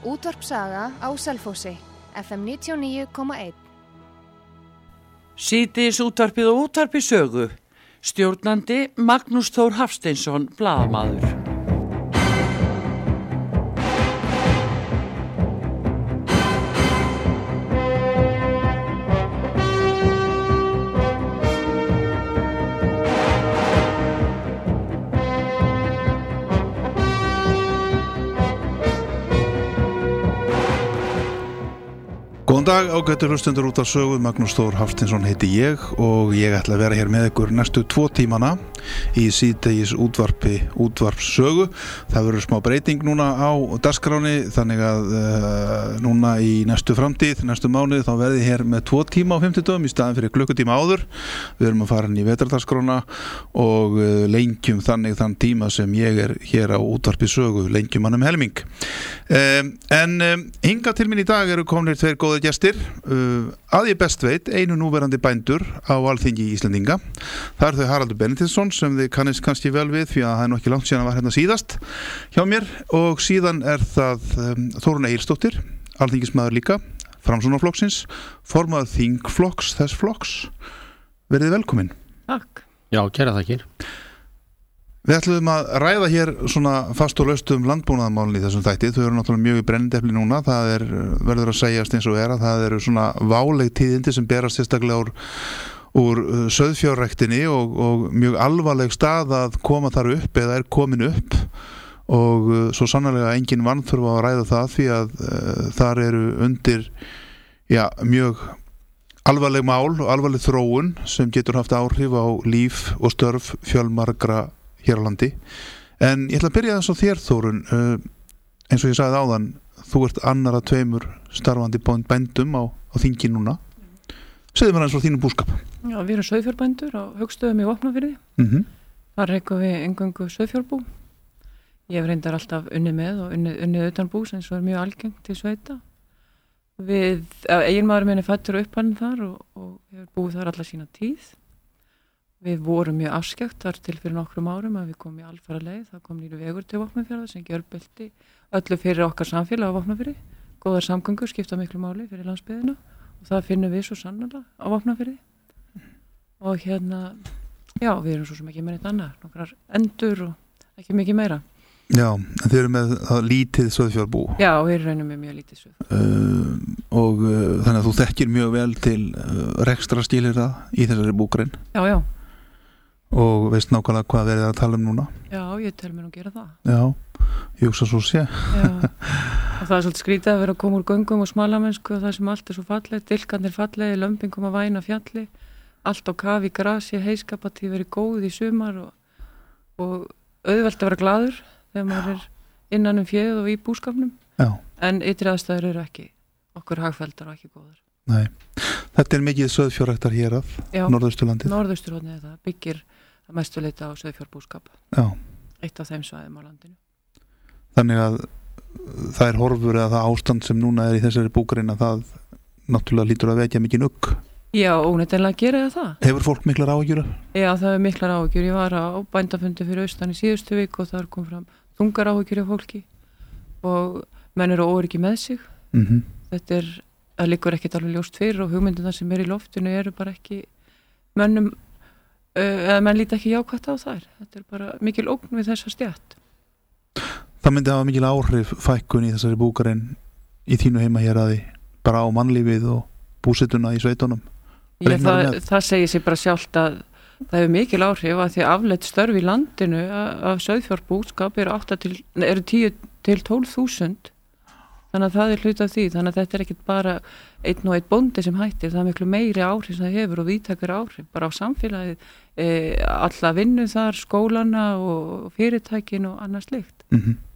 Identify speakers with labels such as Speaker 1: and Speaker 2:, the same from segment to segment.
Speaker 1: Útvarp Saga á Selfossi, FM 99,1.
Speaker 2: Síðdegis útvarpið og útvarpið sögu. Stjórnandi Magnús Þór Hafsteinsson, blaðamaður.
Speaker 3: Góðan dag, ágættir hlustendur út af sögu, Magnús Þór Hafsteinsson heiti ég og ég ætla að vera hér með ykkur næstu 2 tímana í síðdegis útvarpssögu. Það verður smá breyting núna á dagskráni, þannig að núna í næstu framtíð, næstu mánuð, þá verði hér með 2 tíma á 50 dögum í staðin fyrir klukkutíma áður. Við erum að fara inn í vetrardagskrána og lengjum þannig þann tíma sem ég er hér á útvarpssögu, lengjum hann helming. En hingað til mín í dag eru komnir 2 góðir gestir, að ég best veit einu núverandi bændur á Alþingi Íslendinga. Það eru þau Haraldur Benediktsson sem þið kannist kannski vel við því að það er nú ekki langt síðan að var hérna síðast hjá mér, og síðan er það Þórunn Egilsdóttir, alþingismaður líka, Framsóknarflokksins, formaður þingflokks þess flokks. Verið velkomin.
Speaker 4: Takk. Já, kæra þakkir.
Speaker 3: Við ætlum að ræða hér svona fast og laust landbúnaðarmálin í þessum þætti. Þau eru náttúrulega mjög í brennidepli núna. Það verður að segjast eins og að það eru svona váleg tíðindi sem berast sérstaklega úr sauðfjárræktinni og mjög alvarleg stað að koma þar upp eða er komin upp, og svo sannarlega engin vanþörf á að ræða það því að þar eru undir mjög alvarleg mál og alvarleg þróun sem getur haft áhrif á líf og störf fjölmargra hér á landi. En ég ætla að byrja þess á þér, Þórunn. Eins og ég sagði áðan, þú ert annar af 2 starfandi bændum á þingi núna. Segðu mér aðeins frá þínum búskap.
Speaker 4: Já, við erum sauðfjárbændur á Haukstöðum í Vopnafirði. Þar rekum við eingöngu sauðfjárbú. Ég hef reyndar alltaf unnið með og unnið utan bús, eins og er mjög algengt til sveita. Eiginmaður minn er fæddur og uppalinn þar og hefur búið þar alla sína tíð. Við vorum mjög afskekkt þar til fyrir nokkrum árum að við komum í alfara leið. Það kom nýri vegur til Vopnafjarðar sem gjörbylti öllu fyrir okkar samfélag á Vopnafirði. Góðar samgöngur skipta miklu máli fyrir landsbyggðina og það finnum við svo sannarlega á Vopnafirði. Og við erum svo sem ekki með neitt annað, nokkrar endur og ekki mikið meira.
Speaker 3: Já, en þið eru með lítið sauðfjárbú. Já,
Speaker 4: við reynum með mjög lítið sauðfjárbú.
Speaker 3: Og þannig að þú þekkir mjög vel til rekstrarskilyrða í þessari búgrein.
Speaker 4: Já.
Speaker 3: Og veist nákvæmlega hvað verið að tala núna?
Speaker 4: Já, ég tel mér að gera það.
Speaker 3: Já, ég hugsa svo sé.
Speaker 4: Já, og það er svolítið skrítið að vera að koma úr göngum og smalamennsku og það sem allt er svo fallegt, dilkarnir fallegi, lömbin koma að væna fjalli, allt á kafi, grasi, heiskapatíð verið góð í sumar og auðvelt að vera glaður þegar maður er innan fjöð og í búskapnum. Já. En ytri aðstæður eru ekki okkur hagfelldar og ekki góðar.
Speaker 3: Nei, þetta er mikið sauðfjárræktar hér af Norðausturlandið.
Speaker 4: Norðausturlandið, það byggir að mestu leita á sauðfjárbúskap.
Speaker 3: Já.
Speaker 4: Eitt af þeim svæðum á landinu.
Speaker 3: Þannig að það er horfur eða það ástand sem núna er í þessari búgrein að það náttúrulega lítur að vekja mikið nugg.
Speaker 4: Já, óneitanlega gera það.
Speaker 3: Hefur fólk miklar áhyggjur?
Speaker 4: Já, það er miklar áhyggjur. Ég var á bændafundi fyrir austan í síðustu viku og þar kom fram þungar áhyggjur af fólki og menn eru óöryggi með sig. Það liggur ekkert alveg ljóst fyrir og hugmyndina sem er í loftinu eru bara ekki menn líti ekki jákvætt á þær. Þetta er bara mikil ógn við þessa stétt.
Speaker 3: Það myndi hafa mikil áhrif fækkun í þessari búgrein í þínu heima hér aði bara á mannlífið og búsetuna í sveitunum.
Speaker 4: Það segir sér bara sjálft að það hefur mikil áhrif að því að afleidd störf í landinu af sauðfjárbúskap eru 10 til 12.000. Þannig að það er hluti af því. Þannig að þetta er ekkert bara einn og einn bóndi sem hættir. Það er miklu meiri áhrif sem það hefur og víðtækari áhrif. Bara á samfélagið, alla vinnu þar, skólana og fyrirtækin og annað slíkt.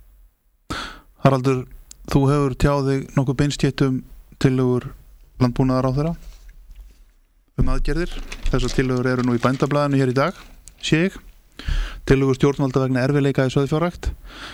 Speaker 3: Haraldur, þú hefur tjáðið nokkuð beinskeyttum tillögur landbúnaðarráðherra aðgerðir. Þessar tillögur eru nú í bændablaðinu hér í dag, sé ég. Tillögur stjórnvalda vegna erfiðleika í sauðfjárrækt.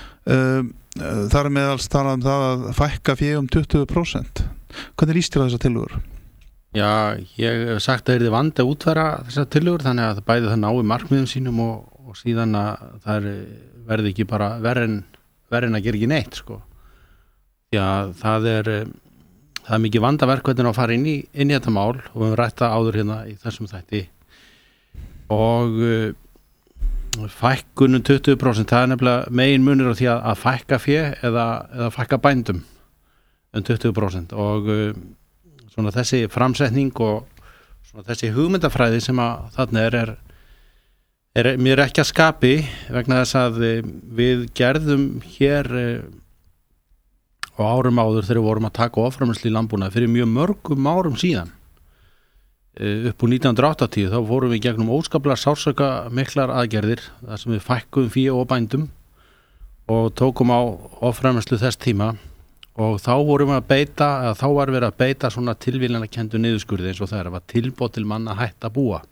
Speaker 3: Þar er meðal talað um það að fækka fé 20%. Hvernig líst þér á þessar tillögur?
Speaker 5: Já, ég hef sagt að það er vandi að útfæra þessar tillögur þannig að bæði það nái markmiðum sínum og síðan að það verði ekki bara verri en að gera ekki neitt, sko. Já, það er mikið vandaverk hvernig að fara inn í þetta mál og við höfum rætt það áður hérna í þessum þætti og fækkunum 20%, það er nefnilega megin munur á því að fækka fé eða fækka bændum 20% og svona þessi framsetning og svona þessi hugmyndafræði sem að þarna er mér ekki að skapi vegna þess að við gerðum hér á árum áður þegar við vorum að taka offramleiðslu í landbúnaði fyrir mjög mörgum árum síðan upp úr 1980 þá fórum við gegnum óskaplega sársauka miklar aðgerðir þar sem við fækkuðum fé og bændum og tókum á offramleiðslu þess tíma og þá vorum við að beita eða þá var við að beita svona tilvíljanakenndu niðurskurði eins og það var tilboð til manna hætt að búa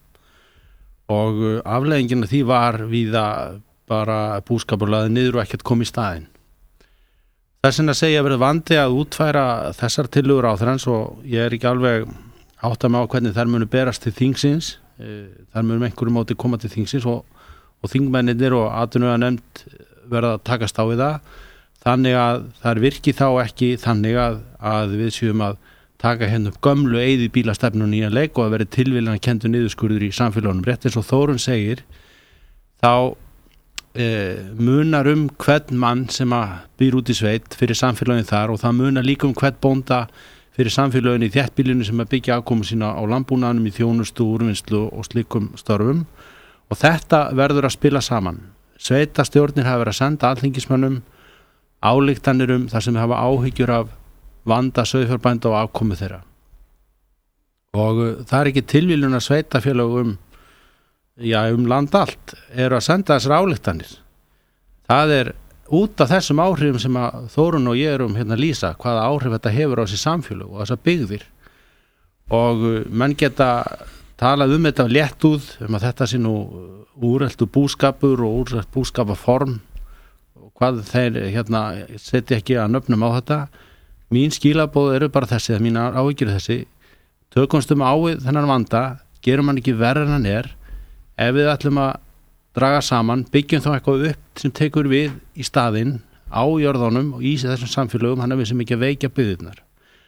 Speaker 5: og afleiðingin af því var víða bara búskapurlaði niður og ekkert kom í staðinn. Þess vegna segja verið vandi að útfæra þessar tillögur á þrens og ég er ekki alveg átta mig á hvernig þær munu berast til þingsins, þær munu einhverju móti koma til þingsins og þingmennir og atvinnuveganefnd verða að takast á við það, þannig að þær virki þá ekki þannig að við séum að taka hérna upp gömlu eyðibílastefnu nýjan leik og að vera tilvíljanakenndur niðurskurður í samfélagunum. Rétt eins og Þórunn segir, þá munar hvern mann sem að býr út í sveit fyrir samfélagin þar og það munar líka hvern bónda fyrir samfélagin í þéttbýlinu sem að byggja afkomu sína á landbúnaðinum í þjónustu, úrvinnslu og slíkum störfum og þetta verður að spila saman. Sveitastjórnir hafa verið að senda alþingismönnum ályktanir þar sem hafa áhyggjur af vanda sauðfjárbænda og afkomu þeirra og það er ekki tilviljun að sveitafélög land allt eru að senda þessar ályktanir. Það er út af þessum áhrifum sem að Þórunn og ég erum hérna lýsa hvaða áhrif þetta hefur á þessi samfélög og þessar byggðir og menn geta talað þetta léttúð að þetta sé nú úreltu búskapur og úrelt búskapaform og hvað þeir hérna setja ekki að nöfnum á þetta. Mín skilaboð eru bara þessi að mínar áhyggjur þessi tökumstum á þennan vanda, gerum hann ekki verður en hann ef við ætlum að draga saman, byggjum þá eitthvað upp sem tekur við í staðinn á jörðunum og í þessum samfélögum hann við sem ekki að veikja byggðirnar.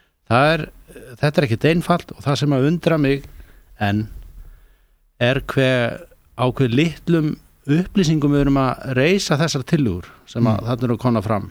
Speaker 5: Þetta er ekkert einfalt og það sem að undra mig en hve litlum upplýsingum við erum að reisa þessar tillögur sem að þarna eru að koma fram.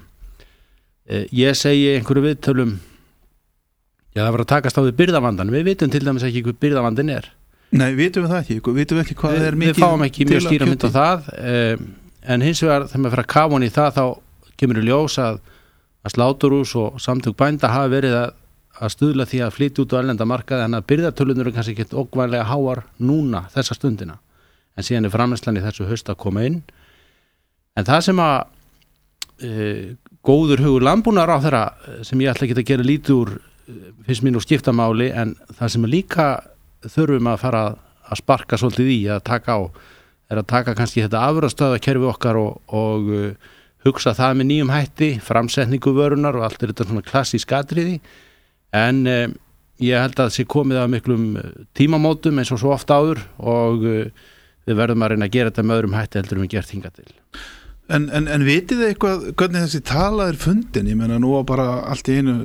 Speaker 5: Ég segi einhverju viðtölum það var að takast á við birgðavandan, við vitum til dæmis ekki hvað birgðavandin er.
Speaker 3: Nei, vitum við það ekki, vitum við ekki hvað er mikið.
Speaker 5: Við fáum ekki mjög skýra mynd á það en hins vegar þegar maður fyrir að kafa hann í það þá kemur í ljós að sláturhús og samtök bænda hafa verið að stuðla því að flytja út á erlenda markaði en að birgðatölurnar eru kannski ekki ógnvænlega háar núna þessa stundina en síðan er framleiðslan í þessu haust að koma inn en það sem að góður hugur landbúnaðarráðherra sem ég ætla ekki að gera lítið úr finnst mín úr skiptamáli en það sem líka þurfum að fara að sparka svolítið í að taka á er að taka kannski þetta afurðastöðvakerfi okkar og hugsa það með nýjum hætti, framsetningu vörunar og allt þetta svona klassísk atriði en ég held að það sé komið af miklum tímamótum eins og svo oft áður og við verðum að reyna að gera þetta með öðrum hætti heldur við gert hingað til.
Speaker 3: En vitið þið eitthvað hvernig þessi tala er fundin? Ég meina nú bara allt í einu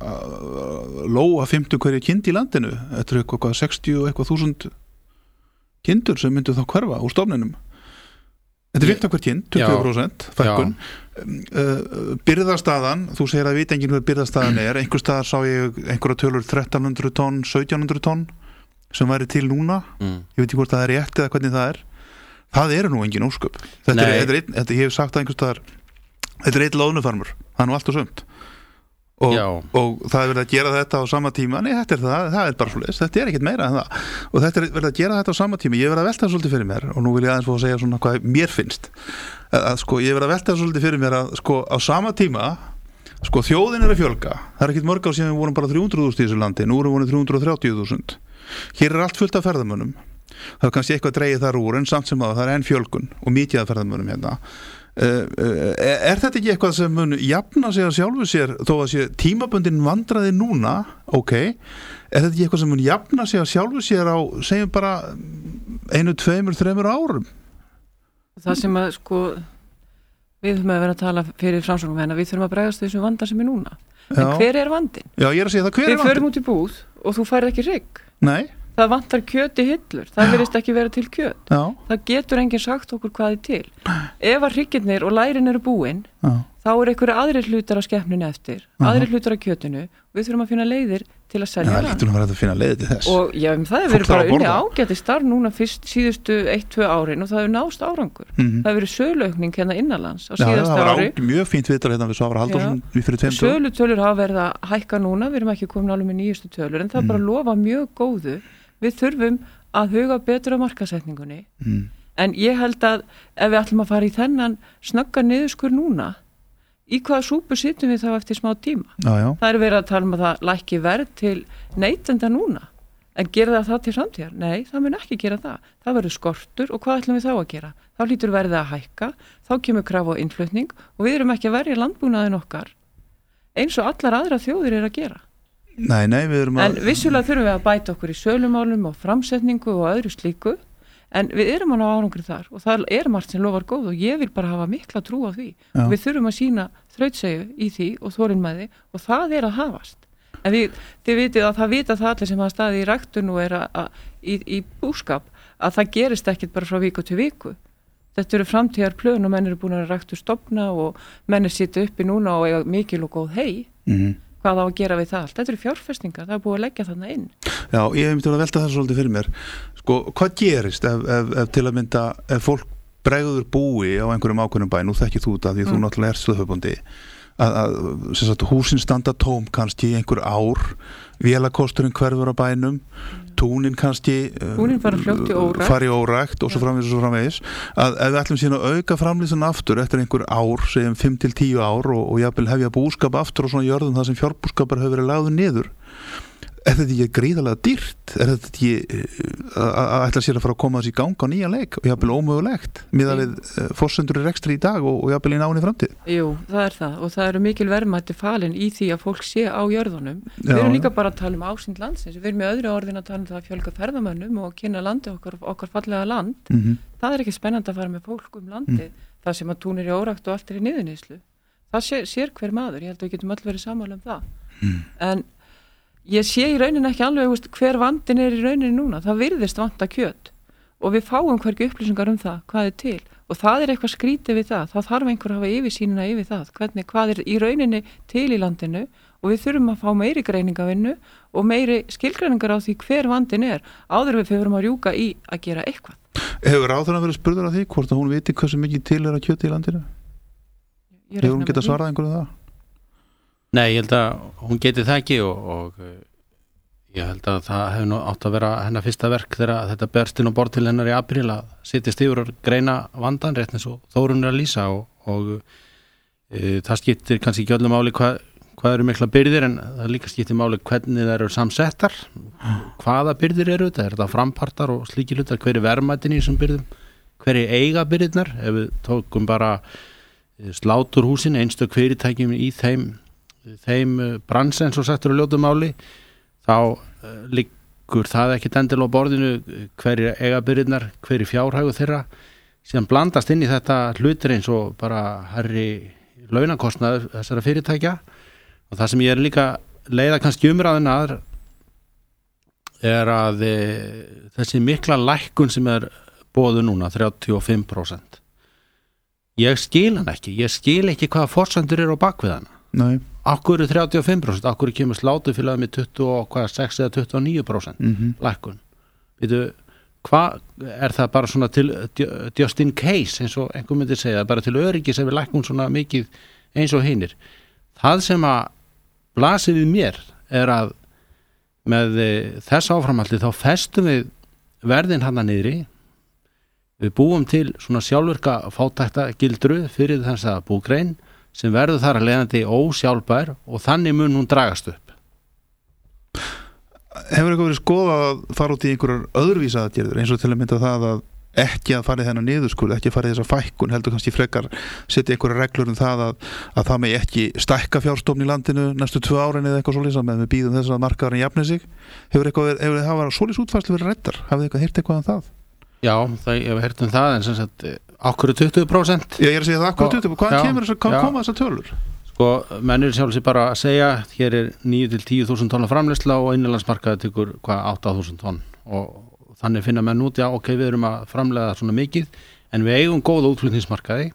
Speaker 3: lóa 50 hverju kind í landinu þetta er eitthvað 60 og eitthvað 1000 kindur sem myndu þá hverfa úr stofninum. Þetta er 15 hver kind, 20% fækkun. Birgðastaðan, þú segir að vita enginn hvað birgðastaðan er, einhver staðar sá ég einhverja tölur 1300 tonn, 1700 tonn sem væri til núna ég veit ekki hvort það er rétt eða hvernig það er. Það eru nú engin ósköp. Þetta ég hef sagt að einhvers staðar þetta er einn loðnufarmur, það er nú allt og sumt og það er verið að gera þetta á sama tíma, nei þetta er það er bara svoleiðis, þetta er ekkert meira en það og þetta er verið að gera þetta á sama tíma, ég hef verið að velta það svolítið fyrir mér og nú vil ég aðeins fá að segja svona hvað mér finnst að ég hef verið að velta það svolítið fyrir mér að á sama tíma þjóðin er að fjölga, það er ekkert mörg ár síðan við vorum bara 300.000 í þessu landi, nú erum við 330.000 hér er allt fullt af ferðamönnum það er kannski eitthvað dregið þar úr en samt sem að það er enn fjölgun og mikið af ferðamönnum hérna er þetta ekki eitthvað sem mun jafna sig að sjálfu sér þó að sé tímabundin vandraði núna er þetta ekki eitthvað sem mun jafna sig að sjálfu sér á segjum bara 1, 2, 3 árum?
Speaker 4: Það sem að við þurfum að vera að tala fyrir framsóknarmenn að við þurfum að bregðast þessum vanda sem núna.
Speaker 3: Já.
Speaker 4: En hver vandinn?
Speaker 3: Já, ég að segja það, hver
Speaker 4: Við
Speaker 3: vandinn?
Speaker 4: förum út í búð og þú færð ekki hrygg.
Speaker 3: Nei.
Speaker 4: Það vantar kjöt í hillur, það virðist ekki vera til kjöt.
Speaker 3: Já.
Speaker 4: Það getur enginn sagt okkur hvað til. Ef að hryggirnir og lærin eru búin, þá einhverju aðrir hlutar af skepninu eftir, aðrir hlutar af kjötinu, við þurfum að finna leiðir til að selja það.
Speaker 3: Lítur nú að finna leiðir til þess.
Speaker 4: Og já, það hefur verið bara unni ágæti starf núna síðustu 1-2 árin og það hefur nást árangur. Það hefur verið söluaukning hérna innanlands á síðasta ári.
Speaker 3: Það var mjög fínt viðtal hérna við Svavar Halldórsson fyrir 2 dögum.
Speaker 4: Sölutölur hafa verið að hækka núna, við erum ekki komin alveg með nýjustu tölur, en það bara lofa mjög góðu. Við þurfum að huga betur á markasetningunni. En ég held að ef við ætlum að fara í þennan snögga niðurskur núna, í hvaða súpu sittum við þá eftir smá tíma?
Speaker 3: Já.
Speaker 4: Það er verið að tala að það lækki verð til neytenda núna. En gera það til framtíðar? Nei, það mun ekki gera það. Það verður skortur og hvað ætlum við þá að gera? Þá hlýtur verðið að hækka, þá kemur krafa á innflutning og við erum ekki að verja landbúnaðin okkar eins og allar aðra þjóðir eru að gera.
Speaker 3: Nei, við erum
Speaker 4: En vissulega þurfum við að bæta okkur í sölumálum og framsetningu og öðru slíku, en við erum að ná árangri þar og það er margt sem lofar góð og ég vil bara hafa mikla trú á því. Og við þurfum að sýna þrautseigju í því og þolinmæði og það er að hafast. En þið vitið að það vita það allir sem hafa staðið í ræktun og í búskap að það gerist ekkit bara frá viku til viku. Þetta eru framtíðar plön og menn eru búin að ræktu stofna og menn er sittu uppi núna og eiga mikil og góð hei. Hvað á að gera við það allt. Þetta eru fjárfestingar, það er búið að leggja þarna inn. Já,
Speaker 3: ég hef myndið að velta það svolítið fyrir mér. Sko, hvað gerist ef til að mynda, ef fólk bregður búi á einhverjum ákveðnum bæ, nú þekkir þú þetta því þú náttúrulega ert stöðhöfundi, að húsin standa tóm kannski í einhver ár, vélakosturinn hverfur á bænum, túnin kannski fari órækt og svo framvegis að ef við ætlum síðan að auka framlýsan aftur eftir einhver ár, segjum 5-10 ár og jafnvel hefja búskap aftur og svona jörðum það sem fjárbúskapar hefur verið lagður niður. Er þetta ekki gríðarlega dýrt? Er þetta ekki að ætla sér að fara að koma þessi í gang á nýja leik og jafnvel ómögulegt miðað við forsendur í rekstri í dag og jafnvel í náinni framtíð? Jú, það er það og það eru mikil verðmæti falin í því að fólk sé á jörðunum. Við erum líka bara að tala um ásýnd landsins. Við erum með öðru orðin að tala um það að fjölga ferðamönnum og kynna landi okkar fallega land. Það er ekki spennandi að fara með fólk landið. Það sem að tún er í órækt og allt er í niðurníðslu. Það sér hver maður. Ég held að við getum öll verið sammála um það. En ég sé í rauninni ekki alveg hver vandinn er í rauninni núna. Það virðist vanta kjöt og við fáum hverju upplýsingar um það, hvað er til. Og það er eitthvað skrítið við það. Það þarf einhver að hafa yfirsýnina yfir það. Hvað er í rauninni til í landinu og við þurfum að fá meiri greiningavinnu og meiri skilgreiningar á því hver vandinn er. Áður við förum að rjúka í að gera eitthvað. Hefur ráðherra verið spurður af því hvort að hún viti hversu mikið til er að kjöti í landinu? Hefur hún getað svarað einhverju það?
Speaker 5: Nei, ég held að hún geti það ekki og ég held að það hefur nú átt að vera hennar fyrsta verk þegar þetta berst inn á borð til hennar í apríl að sittist yfir og greina vandan rétt eins og Þórunn er að lýsa og það skiptir kannski ekki öllum máli hvað eru mikla byrðir en það líka skiptir máli hvernig það eru samsettar, hvaða byrðir eru þetta, er þetta frampartar og slíkir hlutar, hver er verðmætin í þessum byrðum, hver er eiga byrðirnar, ef við tókum bara sláturhúsin, einstök fyrirtækjum í þeim bransi eins og settur á ljótu máli þá liggur það ekki endilega á borðinu hverju eigabyrðirnar, hverju fjárhægu þeirra síðan blandast inn í þetta hlutir eins og bara herri launakostnaður þessara fyrirtækja og það sem ég er líka leiða kannski umræðin að er að þessi mikla lækkun sem er boðu núna 35% ég skil hann ekki, ég skil ekki hvaða forsendur eru á bakvið hana. Nei. Akkur er 35%, akkur kemur slátufélagið með 26 eða 29% lækkun. Veitu, hvað er það bara svona til just in case eins og einhver myndi segja, bara til öryggis ef við lækkun svona mikið eins og hinir. Það sem að blasir við mér er að með þess áframhaldi þá festum við verðin hana niðri. Við búum til svona sjálfvirka fátækta gildru fyrir þess að búgrein sem verður þar að leiðandi ósjálfbær og þannig mun hún dragast upp.
Speaker 3: Hefur eitthvað verið skoðað að fara út í einhverjar öðruvísaðgerður eins og til að mynda það að ekki að fara í þennan niðurskurð, ekki að fara í þessa fækkun, heldur kannski frekar setja einhverjar reglur um það að það með ekki stækka fjárstofn í landinu næstu 2 árin eða eitthvað svoleiðis með við býðum þess að markaðurinn jafni sig. Hefur það svoleiðis útfærslu verið ræddar? Hafið þið eitthvað heyrt eitthvað um það?
Speaker 5: Já, ég hef heyrt um það en sem sagt Akkur 20%?
Speaker 3: Ég er að segja það, akkur 20%, hvað koma þessar tölur?
Speaker 5: Sko, mennir sjálf sér bara að segja, hér 9-10.000 tonna framleiðsla og innanlandsmarkaði tekur 8.000 tonn og þannig finna menn út, já, ok, við erum að framleiða svona mikið, en við eigum góða útflutningsmarkaði.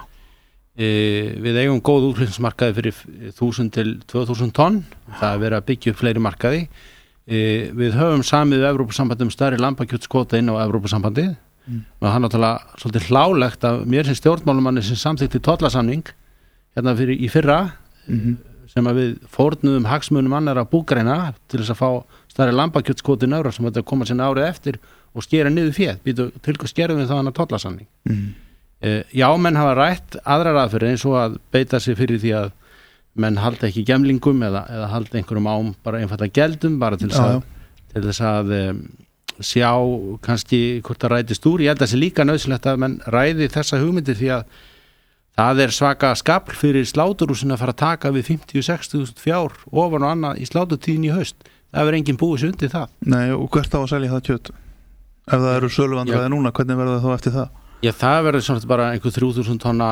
Speaker 5: Við eigum góða útflutningsmarkaði fyrir 1.000 til 2.000 tonn, það er verið að byggja upp fleiri markaði. Við höfum samið Evrópusambandið stærri lambakjötskvóta inn á Evrópusambandið og það er náttúrulega svolítið hlálegt að mér sem stjórnmálumanni sem samþykkti tollasamning hérna í fyrra sem að við fórnuðum hagsmunum annarra búgreina til þess að fá stærri lambakjötskvóta inn ára sem þetta koma sinna árið eftir og skera niður féð, býtu til hvað skerum við það hana tollasamning. Já, menn hafa rætt aðrar aðferðir eins og að beita sig fyrir því að menn halda ekki gemlingum eða halda einhverjum ám bara einfalda geldum bara til þess að sjá kannski hvort það rætist úr. Ég held að það sé líka nauðsynlegt að menn ræði þessa hugmyndir því að það er svaka skapl fyrir sláturhúsin að fara að taka við 50-60.000 fjár ofan og annað í sláturtíðin í haust. Það verður enginn búið sig undir það.
Speaker 3: Nei, og hvert á að selja það kjöt? Ef það eru söluvandræði núna, hvernig verður það þá eftir það? Já,
Speaker 5: það verður svona bara einhver 3.000 tonna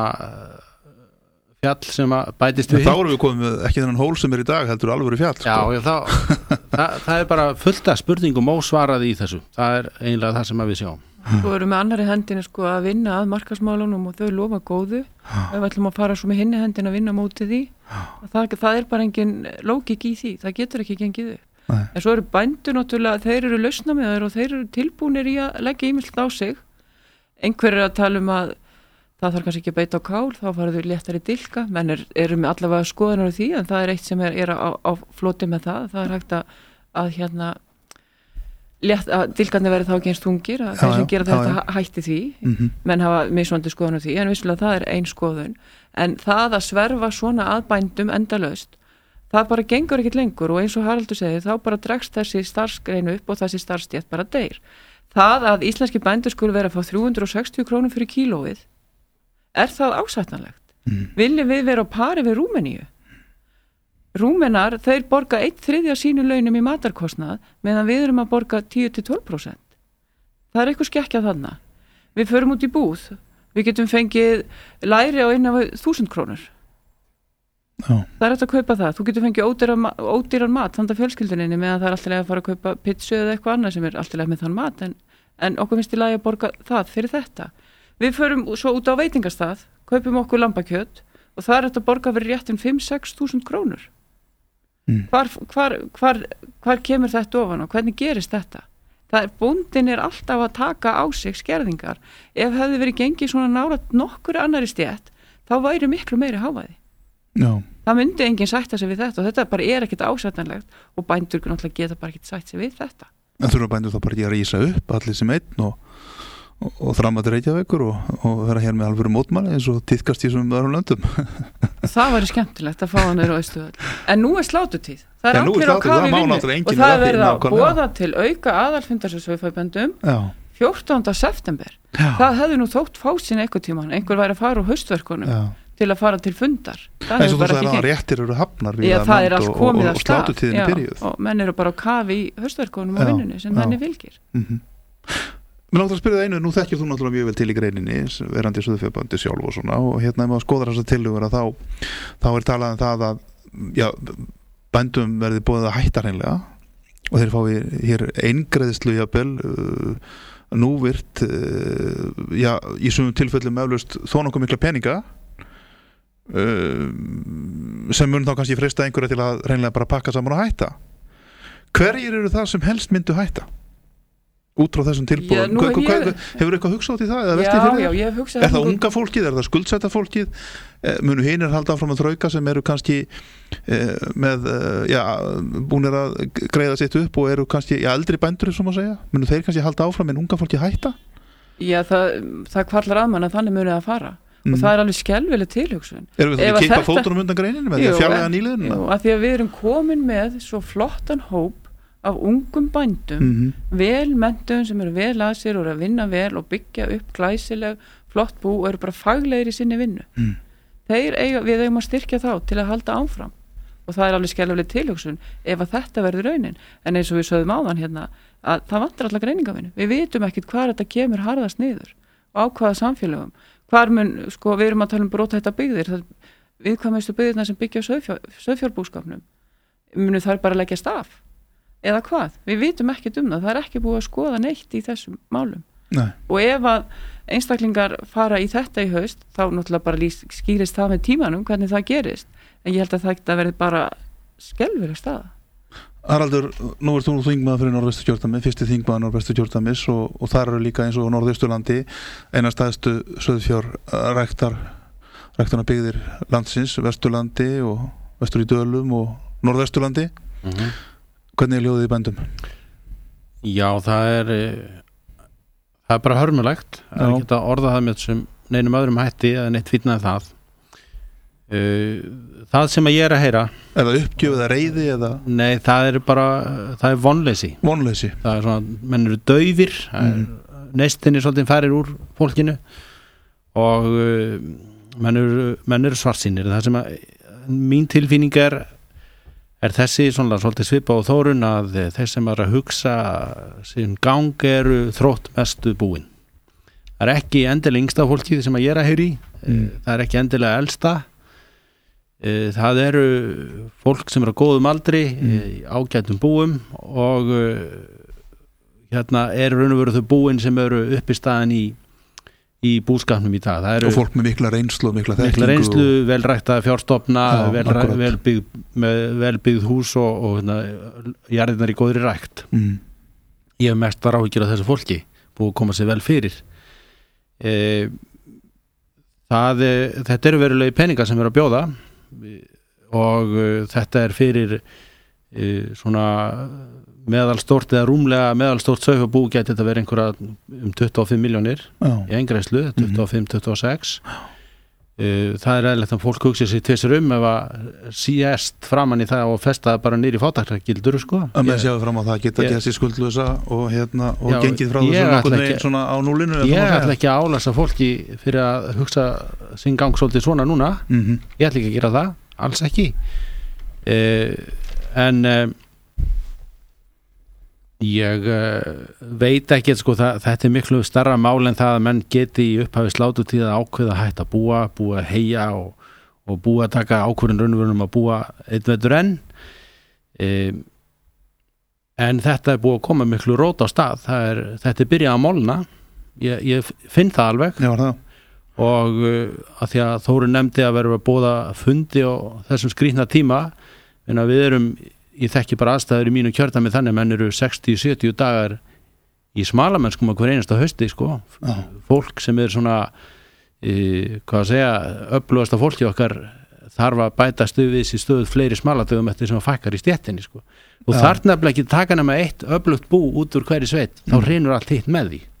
Speaker 5: fjall sem að bætist við.
Speaker 3: Þá erum við komið með ekki þennan hól sem í dag, heldur alvöru fjall.
Speaker 5: Já, það er bara fullt af spurningum ósvaraði í þessu. Það er eiginlega það sem við sjáum.
Speaker 4: Svo erum við annari hendinu sko að vinna að markaðsmálunum og þau lofa góðu ef við ætlum að fara svo með hinni hendin að vinna mótið því það er bara engin lógik í því, það getur ekki gengið upp. En svo eru bændur náttúrulega, þeir eru lausna með þeir og þeir eru tilbúnir í að leggja ýmislegt á sig. Einhver að tala að það þarf kannski ekki að beita á kál, þá farið þau léttari dilka, menn eru með allavega skoðunar því, en það er eitt sem er á floti með það er hægt að dilkarnir verið þá ekki eins þungir að þeir sem gera þetta hætti því menn hafa misvandi skoðun á því en vissulega það er ein skoðun en það að sverfa svona að bændum endalaust það bara gengur ekkert lengur og eins og Haraldur segi þá bara dregst þessi starfsgrein upp og þessi starfstétt bara deyr það að íslenski bændur skulu vera að fá 360 krónur fyrir kílóið það ásættanlegt viljum við vera á pari við Rúmeníu Rúmenar, þeir borga 1/3 af sínu launum í matarkostnað meðan við erum að borga 10-12%. Það er eitthvað skekkjað þarna. Við förum út í búð. Við getum fengið læri á innan 1.000 krónur. Já. Það er eftir að kaupa það. Þú getur fengið ódýran mat handa fjölskylduninni meðan það er alltaf að fara að kaupa pizzu eða eitthvað annað sem er alltaf með þann mat en okkur finnst í lagi að borga það fyrir þetta. Við förum svo út á veitingastað, kaupum okkur lambakjöt og það er eftir að borga fyrir réttin 5-6.000 krónur. Hvar kemur þetta ofan og hvernig gerist þetta? Bóndin er alltaf að taka á sig skerðingar. Ef hefði verið gengið svona nálægt nokkur annari stétt, þá væri miklu meiri hávaði. Já. Það myndi enginn sætta sig við þetta og þetta bara er ekkert ásættanlegt og bændur náttúrulega geta bara ekkert sætt sig við þetta.
Speaker 3: En þurfa bændur þá bara ekki að rísa upp allir sem einn og þramma til Reykjavíkur og vera hér með alvöru mótmæli eins og tíðkast í þessum öðrum löndum.
Speaker 4: Það væri skemmtilegt að fá hann á Austurvöll. En nú er sláturtíð. Það er allir á kafi vinnu og það verður að boða til auka aðalfundar sem sauðfjárbændum 14. september. Já. Það hefði nú þótt fá sín eitthvað tíman. Einhver væri að fara úr haustverkunum til að fara til fundar. Það
Speaker 3: eins og þú sagði að réttir eru hafnar við og sláturtíðin byrjuð.
Speaker 4: Og menn eru bara á kafi í haustverkunum og vinnunni sem henni fylgir.
Speaker 3: Mér langt að spyrja það einu, nú þekkir þú náttúrulega mjög vel til í greininni, verandi sauðfjárbændi sjálf og svona og hérna ef maður skoðar þessar tillögur að þá er talað um það að bændum verði boðið að hætta hreinlega og þeir fái hér eingreiðslu jafnvel núvirt í sumum tilfellum eflaust þó nokkuð mikla peninga sem mun þá kannski freista einhverja til að hreinlega bara pakka saman og hætta. Hverjir eru það sem helst myndu hætta? Út frá þessum tilbúðum. Hefur eitthvað hugsað út í það?
Speaker 4: Já, ég hef hugsað.
Speaker 3: Er það unga fólkið? Er það skuldsetta fólkið? Munu hinir halda áfram að þrauka sem eru kannski búnir að greiða sitt upp og eru kannski eldri bændur sem að segja? Munu þeir kannski halda áfram en unga fólkið hætta?
Speaker 4: Já, það kvarlar að mann að þannig muni að fara. Og það er alveg skelvileg tilhugsun.
Speaker 3: Erum við að kippa fótunum undan greininu með því að fjarlæga nýliðunina?
Speaker 4: Jú, af því að við erum komin með svo flottan hóp af ungum bændum, vel menntum sem eru vel að sér og eru að vinna vel og byggja upp glæsileg, flott bú og eru bara faglegir í sinni vinnu. Við eigum að styrkja þá til að halda áfram og það er alveg skelfileg tilhugsun ef að þetta verður raunin. En eins og við sögðum áðan hérna að það vantar alltaf greiningavinnu. Við vitum ekkert hvað þetta kemur harðast niður á hvaða samfélögum. Hvar mun, sko, við erum að tala brothætta byggðir, viðkvæmustu byggðirna sem byggja sauðfjárbúskapnum, munu þær bara leggjast af? Eða hvað? Við vitum ekkert það er ekki búið að skoða neitt í þessum málum.
Speaker 3: Nei.
Speaker 4: Og ef að einstaklingar fara í þetta í haust, þá náttúrulega bara skýrist það með tímanum hvernig það gerist, en ég held að það verði bara skelfileg staða.
Speaker 3: Haraldur, nú ert þú þingmaður fyrir Norðvesturkjördæmi, fyrsti þingmaður Norðvesturkjördæmis og þar eru líka eins og Norðausturlandi eina stæðstu sauðfjárræktarna byggðir landsins, Vesturlandi og vestur í Dölum og Norðvesturlandi. Hvernig er ljóðið í bændum?
Speaker 5: Já, það er bara hörmulegt. Það er ekki að orða það með sem neinum öðrum hætti eða neitt fínnaði það. Það sem ég er að heyra.
Speaker 3: Er það uppgjöf eða reiði eða? Nei,
Speaker 5: það er vonleysi.
Speaker 3: Vonleysi. Það
Speaker 5: er svona, menn eru daufir, neistinni svolítið færir úr fólkinu og menn eru svartsýnir. Það sem mín tilfinning er þessi svona svolítið svipa á Þórun að þeir sem er að hugsa sinn gang eru þrótt mestu búin. Það er ekki endilega yngsta fólkið sem ég er að heyri, það er ekki endilega elsta. Það eru fólk sem eru á góðum aldri, ágætum búum og eru raun og veru þau búin sem eru upp í staðin í búskapnum í dag.
Speaker 3: Og fólk með mikla reynslu og mikla þekkingu.
Speaker 5: Mikla reynslu, velræktaða fjárstofna, velbyggð hús og jarðirnar í góðri rækt. Ég hef mest var áhyggjur af þessu fólki, búið að koma sér vel fyrir. Þetta eru verulegi peningar sem eru að bjóða og þetta er fyrir svona meðalstórt eða rúmlega meðalstórt sauðfjárbú gæti þetta verið einhverja 25 milljónir í eingreiðslu, 25-26. Það er eðlilegt að fólk hugsi sér tvisar ef að síðast framan í það og festa það bara niður í fátæktargildur sko.
Speaker 3: Að með sjáðu fram á það geta gert sér skuldlösa og gengið frá þessu nokkuð veginn svona á núlinu.
Speaker 5: Ég ætla ekki að álasa fólki fyrir að hugsa sinn gang svolítið svona núna. Ég ætla ekki að gera það, alls ekki. En ég veit ekki sko, þetta er miklu starra mál en það að menn geti í upphafi sláturtíð að ákveða hætt að búa að heyja og búa að taka ákvörðun raunverulegum að búa einn vetur enn en þetta er búið að koma miklu rót á stað þetta er byrjað að molna ég finn það alveg
Speaker 3: Já, það.
Speaker 5: Og að því að Þórunn nefndi að vera að búa fundi og þessum skrýtna tíma en að við erum ég þekki bara aðstæður í mínu kjördæmi þannig að menn eru 60-70 dagar í smalamennskum á hver einasta hausti sko. Fólk sem er svona hvað að segja öflugasta fólki okkar þarf að bæta við í stöðu fleiri smaladögum eftir sem að fækkar í stéttinni sko. Og þarf nefnilega ekki taka nema eitt öflugt bú út úr hverju sveit þá hrynur allt hitt með því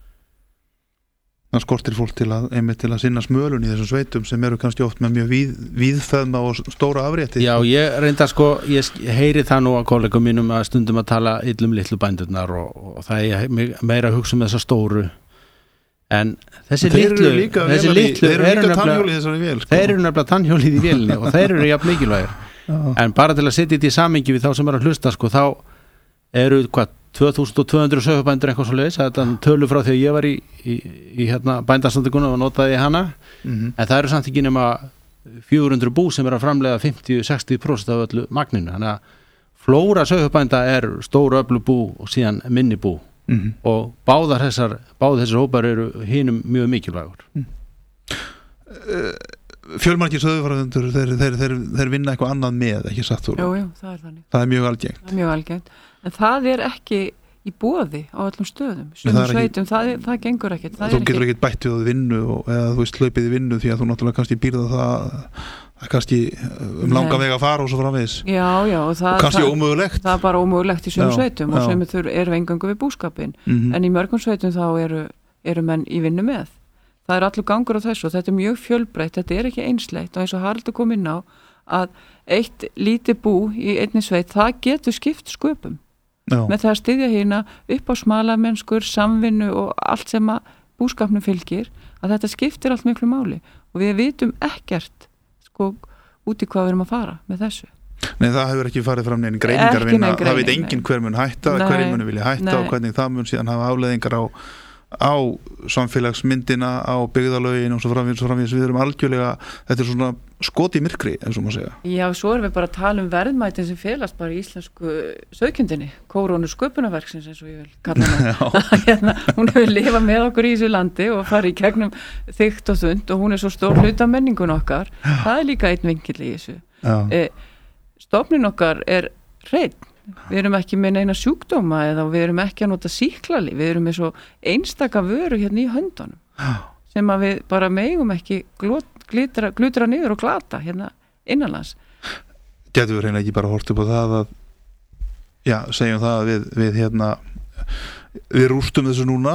Speaker 3: Það skortir fólk til að sinna smölun í þessum sveitum sem eru kannski oft með mjög víðfeðma og stóra afrétti.
Speaker 5: Já, ég reynda sko, ég heyri það nú að kollegum mínum að stundum að tala illum litlu bændurnar og það er meira að hugsa með þessa stóru. En þessi litlu eru líka
Speaker 3: tannhjólið þessari vél.
Speaker 5: Þeir eru nefnilega tannhjólið í vélinni og þeir eru jafn mikilvægir. En bara til að setja þetta í samhengi við þá sem eru að hlusta sko, þá eru 2200 sauðfjárbændur eitthvað svo leiðis, þetta tölu frá því að ég var í bændasamtökunum og notaði hana, en það eru samt ekki nema 400 bú sem er að framleiða 50-60% af öllu magninu, þannig að flóra sauðfjárbænda er stóru öflug bú og síðan minni bú og báðar þessar hópar eru hinum mjög mikilvægur.
Speaker 3: Fjölmargir sauðfjárbændur þeir vinna eitthvað annað með, ekki satt úr?
Speaker 4: Jú, það er þannig.
Speaker 3: Það er mjög algengt.
Speaker 4: Það er mjög algengt. En það er ekki í boði á öllum stöðum. Sveitum, það gengur ekkert.
Speaker 3: Þú getur ekkert bætt við vinnu eða þú veist hlaupið í vinnu því að þú náttúrulega kannski býrða það kannski langa vega að fara og svo framvegis. Já, og kannski ómögulegt. Það er bara ómögulegt í sumum sveitum og sumum eru engangu við búskapin. En í mörgum sveitum þá eru menn í vinnu með. Það er allur gangur á þessu og þetta er mjög fjölbreytt. Þetta er ekki einsleitt og eins og Haraldur kom inn á að eitt lítið bú í einni sveit, það getur skipt sköpum. Með það að styðja hérna upp á smalamennskur, samvinnu og allt sem að búskapnum fylgir, að þetta skiptir allt miklu máli og við vitum ekkert sko út í hvað við erum að fara með þessu. Nei, það hefur ekki farið fram neinn greiningarvinna, það veit enginn hver mun hætta, hverjum mun vilja hætta og hvernig það mun síðan hafa afleiðingar á samfélagsmyndina, á byggðalögin og svo framvegis, við erum algjörlega, þetta svona skot í myrkri, eins og maður segja.
Speaker 4: Já, svo erum við bara að tala verðmætin sem felast bara í íslensku sauðkindinni, kórónu sköpunarverksins eins og ég vil kalla hana. Hún hefur lifað með okkur í þessu landi og farið í gegnum þykkt og þund og hún svo stór hluti af menningun okkar. Það líka einn vinkill í þessu. Stofnin okkar hreinn. Við erum ekki með neina sjúkdóma eða við erum ekki að nota sýklali, við erum með svo einstaka vöru hérna í höndunum sem að við bara megum ekki glutra niður og glata hérna innanlands.
Speaker 3: Getum við reyna ekki bara hort upp á það að segjum það að við rústum þessu núna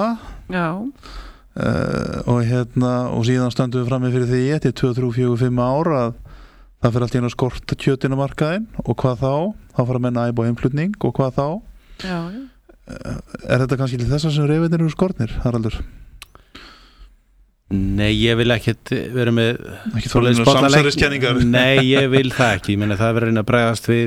Speaker 3: og síðan stöndum við frammi fyrir því eftir 2, 3, 4, 5 ár að það fyrir allt í einu að skorta kjötin á markaðinn og hvað þá fara menn að æfa innflutning og hvað þá þetta kannski til þess að sem reyfinir eru skortnir, Haraldur?
Speaker 5: Nei, ég vil ekkert vera með
Speaker 3: samsæriskenningar.
Speaker 5: Nei, ég vil það ekki, ég meina það verður að bregðast við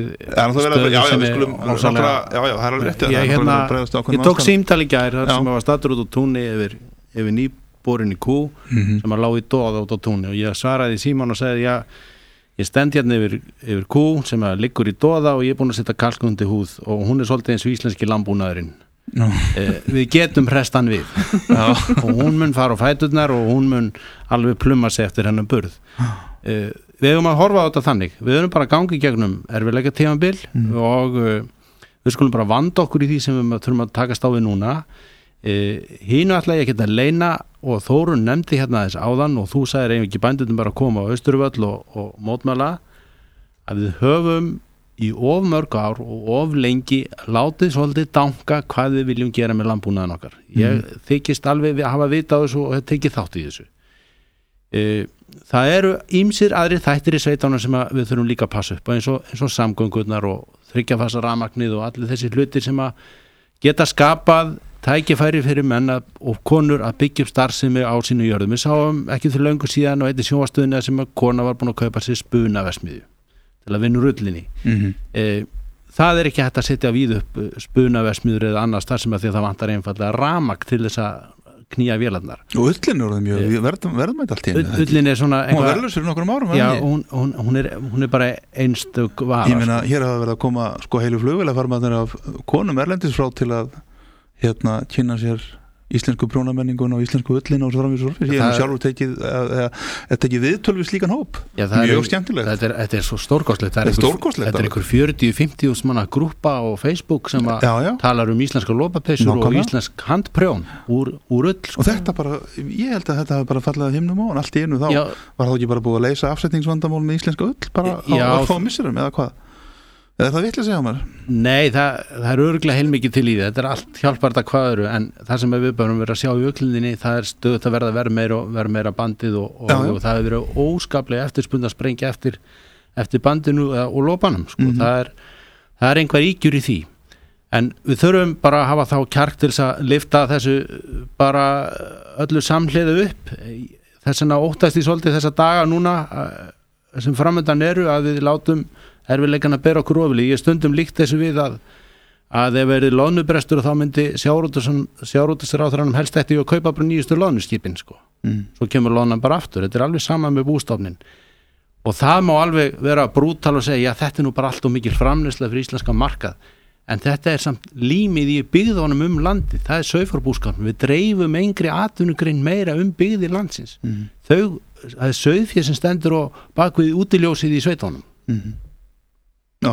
Speaker 5: ég tók símtal í gær sem var stattur út á túnni yfir nýborinni kú sem var lág í doða út á túnni og ég svaraði í síman og sagði ég stend hérna yfir kú sem liggur í doða og ég búin að setja kalkundi húð og hún svolítið eins og íslenski landbúnaðurinn. Við getum hrestan við og hún mun fara á fæturnar og hún mun alveg plumma sig eftir hennar burð. Við höfum að horfa á þetta þannig. Við höfum bara að ganga í gegnum erfiðleika tímabil og við skulum bara vanda okkur í því sem við þurfum að takast á við núna. Hínu ætla ég ekki að leyna og Þórunn nefndi hérna þess áðan og þú sagðir ekki bændurnir bara að koma á Austurvöll og mótmæla að við höfum í of mörg ár og of lengi látið svolítið danka hvað við viljum gera með landbúnaðan okkar. Ég þykist alveg að hafa vita á þessu og tekið þátt í þessu. Það eru ýmsir aðrir þættir í sveitunum sem við þurfum líka að passa upp eins og samgöngurnar og þryggjafasa rafmagnið og allir þessi hlutir sem að geta skapað tækifæri fyrir menn og konur að byggja upp starfsemi á sínu jörðum. Við sáum ekki til löngu síðan og einnig sjónvarpsstöðinni sem að kona var búin að kaupa sér spunaverksmiðju til að vinna úr ullinni. Það ekki hægt að setja víð upp spunaverksmiðjur eða annars þar sem að því að það vantar einfallega rafmagn til þess að knýja vélarnar. Og
Speaker 3: ullin er mjög verðmætt allt í henni.
Speaker 5: Ullin er svona
Speaker 3: hún verðlaus fyrir nokkrum árum.
Speaker 5: Já, hún er bara einstök vara.
Speaker 3: Ég meina, hér hafa verið að koma heilu flugvélafarmarnir af konum erlendis frá til að kynna sér íslensku prjónamenningun og íslensku ullin og svo framvegis. Ég hef sjálfur tekið viðtöl við slíkan hóp. Mjög skemmtilegt.
Speaker 5: Þetta svo stórkostlegt. Þetta einhver 40-50 manna grúppa á Facebook sem talar íslenska lópapeysur og íslensk handprjón úr ull.
Speaker 3: Og þetta bara, ég held að þetta hafi bara fallið að himnum á en allt í einu þá var það ekki bara búið að leysa afsetningsvandamál með íslenska ull bara á fá missurum eða hvað? Er það vitlega að segja mér?
Speaker 5: Nei, það er örugglega heilmikið til í það. Þetta allt hjálpar þetta hvað eru en það sem við börum verið að sjá í ullinni það stöðugt að verða meira bandið og það hefur verið óskaplega eftirspurn að sprengja eftir bandinu og lópanum. Það er einhver ígjur í því. En við þurfum bara að hafa þá kjark til að lyfta þessu bara öllu samhliða upp. Þess vegna óttast í svolítið þessa daga núna sem framöndan eru að við látum erfiðleikann að bera okkur ofili. Ég stundum líkt þessu við að ef verið loðnubrestur þá myndi sjávarútvegsráðherranum helst eftir að kaupa bara nýjustu loðnuskipin svo kemur loðnan bara aftur. Þetta er alveg sama með bústofnin og það má alveg vera brútal og segja þetta er nú bara allt og mikil framleiðsla fyrir íslenska markað en þetta er samt límið í byggðunum landið. Það er sauðfjárbúskapur. Við dreifum engri atvinnugrein meira byggðir landsins. Það er sauðfé sem stendur og bakvið útiljósið í sveitunum.
Speaker 3: Já.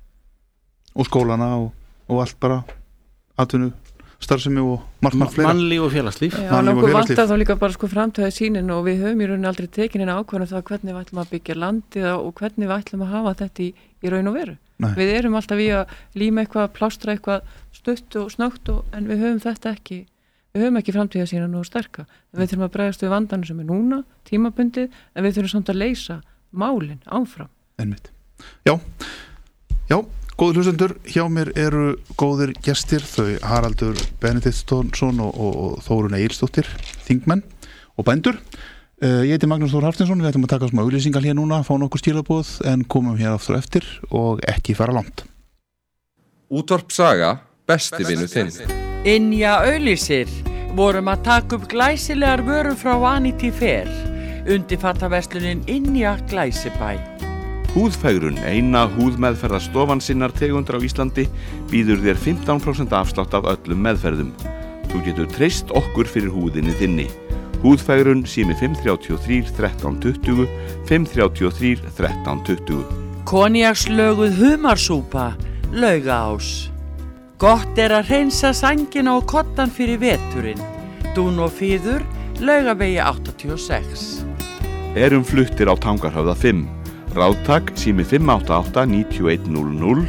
Speaker 3: Og skólana og allt bara atvinnu, starfsemi og margt fleira.
Speaker 5: Mannlíf og félagslíf.
Speaker 4: Já, nokkuð vantar þá líka bara framtöða sínin og við höfum í rauninni aldrei tekin eina ákvörðun það hvernig við ætlum að byggja landið og hvernig við ætlum að hafa þetta í raun og veru. Nei. Við erum alltaf í að líma eitthvað, plástra eitthvað stutt og snögt en við höfum þetta ekki. Við höfum ekki framtíða sína nú sterka. Við þurfum að bregðast við vandanum sem er núna, tímabundið, en við þurfum samt að leysa málin áfram.
Speaker 3: Einmitt. Já, góður hlustendur, hjá mér eru góðir gestir, þau Haraldur Benediktsson og Þórunn Egilsdóttir, þingmenn og bændur. Ég heiti Magnús Þór Hafsteinsson, við ætlum að taka smá auglýsingar hér núna, fá nokkur skilaboð en komum hér aftur eftir og ekki fara langt.
Speaker 6: Útvarp Saga, besti vinur þinn.
Speaker 2: Ynja auglýsir. Vorum að taka upp glæsilegar vörur frá Vanity Fair, undirfattaverslunin Ynja Glæsibæ.
Speaker 6: Húðfegrun, eina húðmeðferðarstofan sinnar tegundar á Íslandi, býður þér 15% afslátt af öllum meðferðum. Þú getur treyst okkur fyrir húðinni þinni. Húðfegrun, sími 533 1320, 533 1320.
Speaker 2: Koníakslöguð humarsúpa, Laugaás. Gott að hreinsa sængina og kottan fyrir veturinn. Dún og Fíður, Laugavegi 86.
Speaker 6: Erum fluttir á Tangarhöfða 5. Ráðtak, sími 588-9100,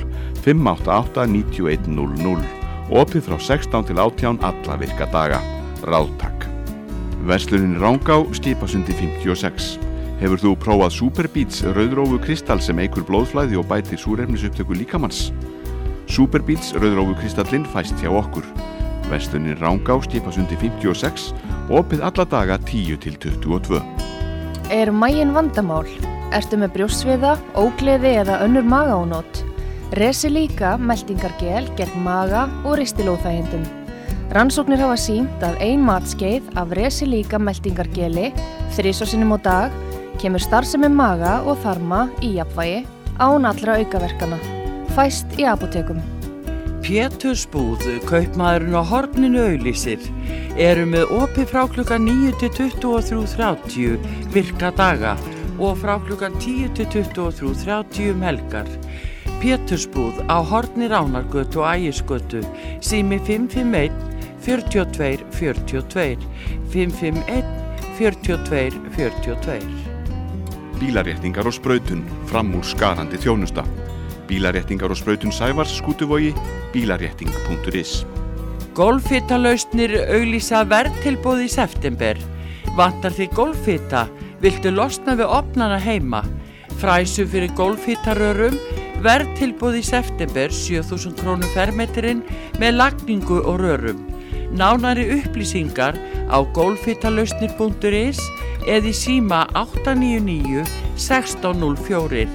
Speaker 6: 588-9100. Opið frá 16 til 18 alla virka daga. Ráðtak. Verslunin Rangá, Skipasundi 56. Hefur þú prófað Superbeats rauðrófu kristall sem eykur blóðflæði og bætir súrefnisupptöku líkamanns? Superbeats rauðrófu kristallinn fæst hjá okkur. Verslunin Rangá, Skipasundi 56. Opið alla daga 10 til 22.
Speaker 1: Maginn vandamál? Ertu með brjóstsviða, ógleði eða önnur magaónót? Resilíka meltingargel gegn maga og ristilóþægindum. Rannsóknir hafa sýnt að ein matskeið af Resilíka meltingargeli 3 sinnum á dag kemur starfsemi maga og þarma í jafnvægi án allra aukaverkana. Fæst í apótekum.
Speaker 2: Pétursbúð, kaupmaðurinn á horninu auglýsir, eru með opið frá klukkan 9 til 23:30 virka daga og frá klukkan 10 til 23:30 helgar. Pétursbúð á horni Ránargötu og Ægisgötu, sími 551 42 42, 551 42 42.
Speaker 6: Bílaréttingar og sprautun, framúrskarandi þjónusta. Bílaréttingar og sprautun Sævars, Skútuvogi, bílarétting.is.
Speaker 2: Golffitalausnir auglýsa verðtilboð í september. Vantar þig golffita? Viltu losna við opnana heima? Fræsu fyrir golffitarörum, verðtilboð í september 7.000 krónur fermetrinn með lagningu og rörum. Nánari upplýsingar á golffitalausnir.is eða í síma 899 1604,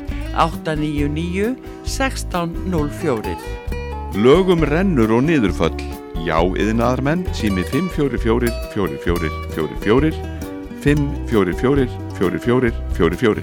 Speaker 2: 899 1604.
Speaker 6: Lögum rennur og niðurföll. Já, iðnaðarmenn, sími 544 44 44, 544 44 44.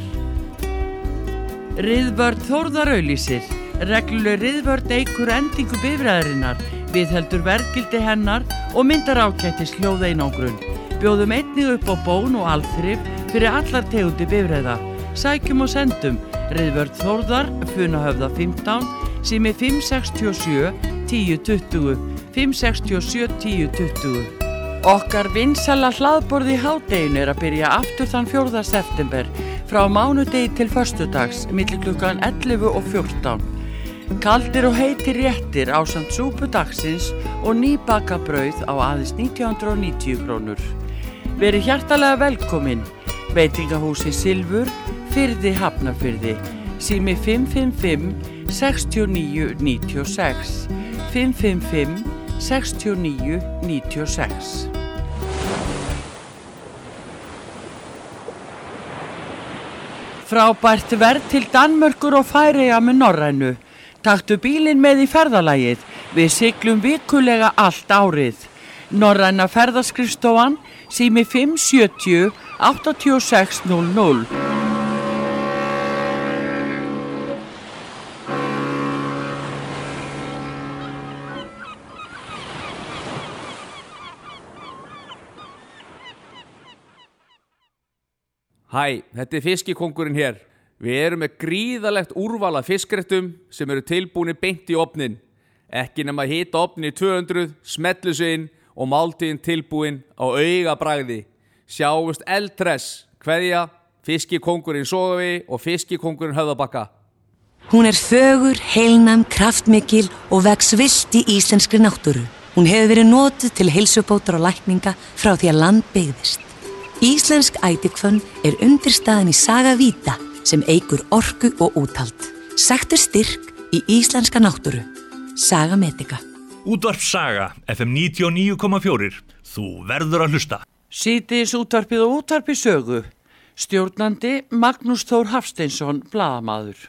Speaker 2: Riðvörn Þórðar auglýsir. Regluleg riðvörn eykur endingu bifreiðarinnar, viðheldur verðgildi hennar og myndar ágætis hljóðeinangrun. Bjóðum einnig upp á bón og alþrif fyrir allar tegundir bifreiða. Sækjum og sendum. Riðvörn Þórðar, Funahöfða 15, sími 567 1020, 567 1020. Okkar vinsæla hlaðborð í hádeginu að byrja aftur þann 4. september frá mánudegi til föstudags milli klukkan 11 og 14. Kaldir og heitir réttir ásamt súpu dagsins og nýbaka brauð á aðeins 1990 krónur. Verið hjartalega velkomin. Veitingahúsi Silfur, Firði Hafnarfirði, sími 555 69 96, 555 69 96. Frábært verð til Danmörkur og Færeyja með Norrænu. Taktu bílinn með í ferðalagið. Við siglum vikulega allt árið. Norræna ferðaskrifstofan, sími 570 8600.
Speaker 7: Hæ, þetta fiskikóngurinn hér. Við erum með gríðalegt úrval af fiskréttum sem eru tilbúnir beint í ofnin. Ekki nema hita ofnin í 200, smellu sig inn og máltíðin tilbúin á augabragði. Sjáumst eldhress. Kveðja, fiskikóngurinn Sogavi og fiskikóngurinn Höfðabakka.
Speaker 8: Hún fögur, heilnæm, kraftmikil og vex villt í íslenskri náttúru. Hún hefur verið notuð til heilsubótar og lækninga frá því að land byggðist. Íslensk ætihvönn undirstaðan í Saga Vita sem eykur orku og úthald. Sæktu styrk í íslenska náttúru. Saga Medica.
Speaker 9: Útvarp Saga, FM 99,4. Þú verður að hlusta.
Speaker 2: Síðdegis útvarpið og útvarpið sögu. Stjórnandi Magnús Þór Hafsteinsson, blaðamaður.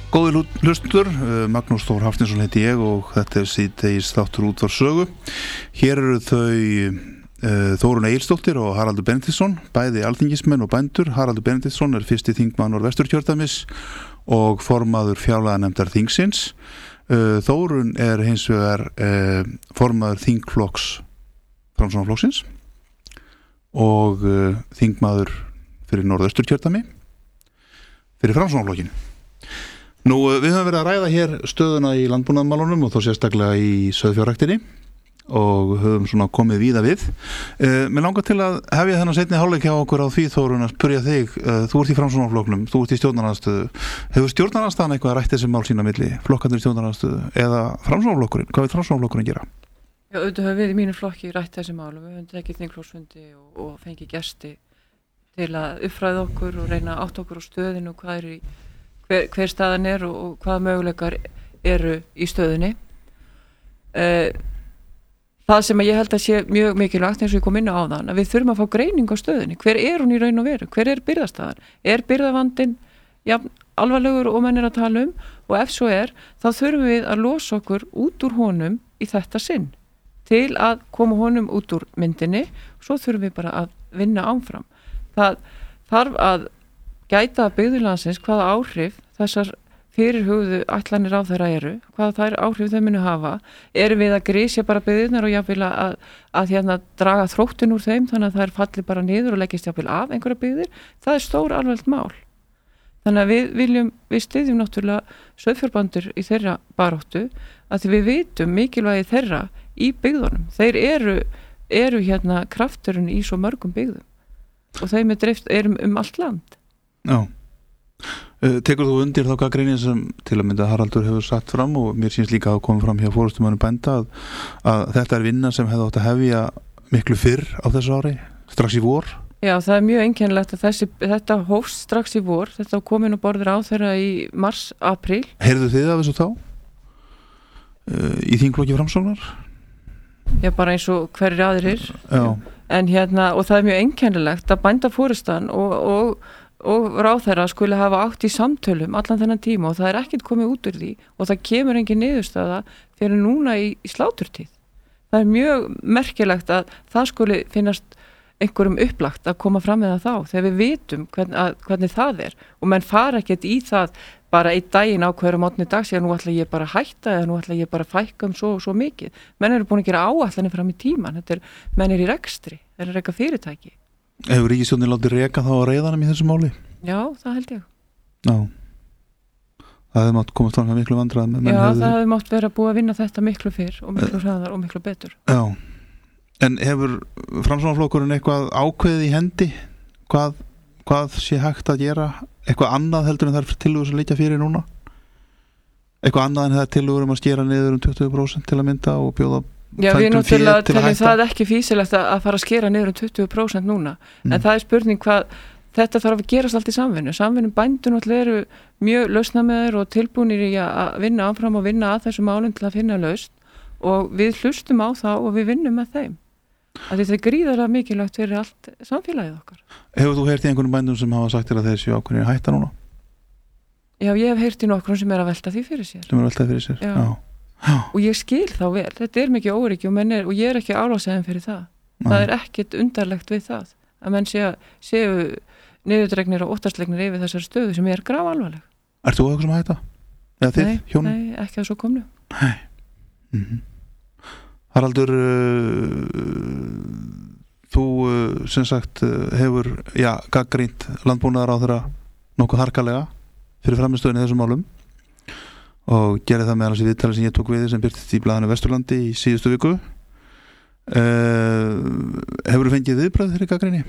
Speaker 3: Góðir hlustundur, Magnús Þór Hafsteinsson heiti ég og þetta síðdegis þáttur útvarpssögu. Hér eru þau Þórunn Egilsdóttir og Haraldur Benediktsson, bæði alþingismenn og bændur. Haraldur Benediktsson fyrsti þingmaður Norðvesturkjördæmis og formaður fjárlaganefndar þingsins. Þórunn hins vegar formaður þingflokks Framsóknarflokksins og þingmaður fyrir Norðvesturkjördæmi fyrir Framsóknarflokkinn. Nú, við höfum verið að ræða hér stöðuna í landbúnaðarmálunum og þó sérstaklega í sauðfjárræktinni og höfum svona komið víða við. Mér langar til að hefja þennan seinni hálfleik hjá okkur á því, Þórunn, að spyrja þig. Þú ert í Framsóknarflokknum, þú ert í stjórnarandstöðu. Hefur stjórnarandstöðan eitthvað rætt þessi mál sína milli, flokkarnir í stjórnarandstöðu eða Framsóknarflokkurinn? Hvað vil Framsóknarflokkurinn gera?
Speaker 4: Já, auðvitað höfum við í mínu flokki rætt þessi mál og við höfum tekið þingflokksfundi og fengið gesti til að uppfræða okkur og reyna að átta okkur á stöðinu og hvað hver staðan og hvaða möguleikar eru í stöðunni. Það sem ég held að sé mjög mikilvægt eins og ég kom inn á áðan, að við þurfum að fá greining á stöðunni. Hver hún í raun og veru? Hver birgðastaðan? Birgðavandinn alvarlegur og menn að tala og ef svo þá þurfum við að losa okkur út úr honum í þetta sinn til að koma honum út úr myndinni og svo þurfum við bara að vinna áfram. Það þarf að gæta byggðurlandsins hvaða áhrif þessar fyrirhugðu ætlanir á þeirra hvaða þær áhrif þau munu hafa. Erum við að grísja bara byggðurnar og jafnvel að draga þróttin úr þeim þannig að þær falli bara niður og leggist jafnvel af einhverja byggðir? Það stór alvarlegt mál. Þannig að við styðjum náttúrulega sauðfjárbændur í þeirra baráttu að því við vitum mikilvægi þeirra í byggðunum. Þeir eru krafturinn í svo mörgum byggðum og þeim drift allt land.
Speaker 3: Já. Tekur þú undir þá gagnrýni sem til að mynda Haraldur hefur satt fram og mér sýnst líka að koma fram hjá forystumönnum bænda að þetta vinna sem hefði átt að hefja miklu fyrr á þessu ári, strax í vor?
Speaker 4: Já, það mjög einkennilegt að þetta hófst strax í vor, þetta komin og borður á þeirra í mars, apríl. Heyrðu þið af þessu þá? Í þingflokki Framsóknar? Já, bara eins og hverjir aðrir. Já. En og það mjög einkennilegt að bændaforystan og ráðherra skuli hafa átt í samtölum allan þennan tíma og það ekkert komið út úr því og það kemur engin niðurstaða fyrir núna í sláturtíð. Það mjög merkilegt að það skuli finnast einhverjum upplagt að koma fram með það þá þegar við vitum hvernig það og menn fara ekkert í það bara einn daginn á hverju mótni dags nú ætla ég bara að hætta eða nú ætla ég bara að fækka svo mikið. Menn eru búin að gera áætlanir fram í tíman, menn í rekstri, þeir reka fyrirtæki.
Speaker 3: Hefur ríkisstjórnin látið reka þá á reiðanum í þessu máli?
Speaker 4: Já, það held ég.
Speaker 3: Já. Það hefði mátt komast fram með miklu vandræðum.
Speaker 4: Já, það hefði mátt vera búið að vinna þetta miklu fyrr og miklu hraðar og miklu betur.
Speaker 3: Já. En hefur Framsóknarflokkurinn eitthvað ákveðið í hendi? Hvað sé hægt að gera? Eitthvað annað heldur en þær tillögur sem liggja fyrir núna? Eitthvað annað en það tillögur að skera niður 20% til að mynda og bjóða
Speaker 4: Já, við náttúrulega teljum það ekki fýsilegt að fara að skera niður 20% núna en það spurning hvað þetta þarf að gerast allt í samvinnu bændur náttúrulega eru mjög lausnameðir og tilbúnir í að vinna áfram og vinna að þessu málum til að finna lausn og við hlustum á það og við vinnum með þeim að þetta gríðarlega mikilvægt fyrir allt samfélagið okkar.
Speaker 3: Hefur þú heyrt í einhvernum bændum sem hafa sagt þér að þeir séu ákveðnir að hætta núna?
Speaker 4: Já, ég hef heyrt í nokkrum sem að velta því fyrir sér. Já. Og ég skil þá vel, þetta mikið óryggi og ég ekki árásaðin fyrir það. Það ekkert undarlegt við það að menn séu niðurdregnir og óttaslegnir yfir þessar stöðu sem graf alvarleg.
Speaker 3: Ert þú eitthvað sem að hætta? Eða þið, hjónum?
Speaker 4: Nei, ekki að svo komnu.
Speaker 3: Nei. Haraldur, þú sem sagt hefur gagnrýnt landbúnaðarráðherra nokkuð harkalega fyrir framistöðunni í þessum málum og gerði það meðal þessi viðtali sem ég tók við sem birtist í blaðinu Vesturlandi í síðustu viku. Hefur þú fengið viðbrögð fyrir gagnrýni?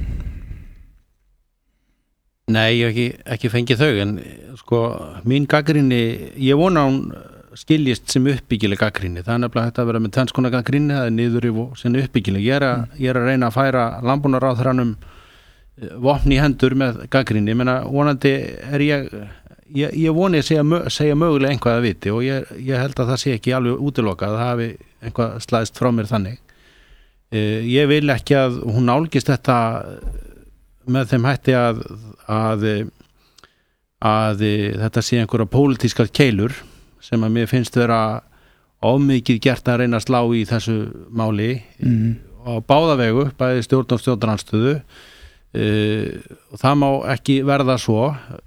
Speaker 5: Nei, ég hef ekki fengið þau en sko mín gagnrýni, ég vona hún skiljist sem uppbyggileg gagnrýni. Það nefnilega hægt að vera með tvennskonar gagnrýni, það niður í sem uppbyggileg. Ég er að reyna að færa landbúnaðarráðherranum vopn í hendur með gagnrýni, menna vonandi ég voni að segja mögulega einhvað að viti og ég held að það sé ekki alveg útilokað að það hafi einhvað slæðist frá mér þannig. Ég vil ekki að hún nálgist þetta með þeim hætti að að þetta sé einhverja pólitískar keilur sem að mér finnst vera ofmikið gert að reyna að slá í þessu máli á báða vegu, bæði stjórn og stjórnarandstöðu og það má ekki verða svo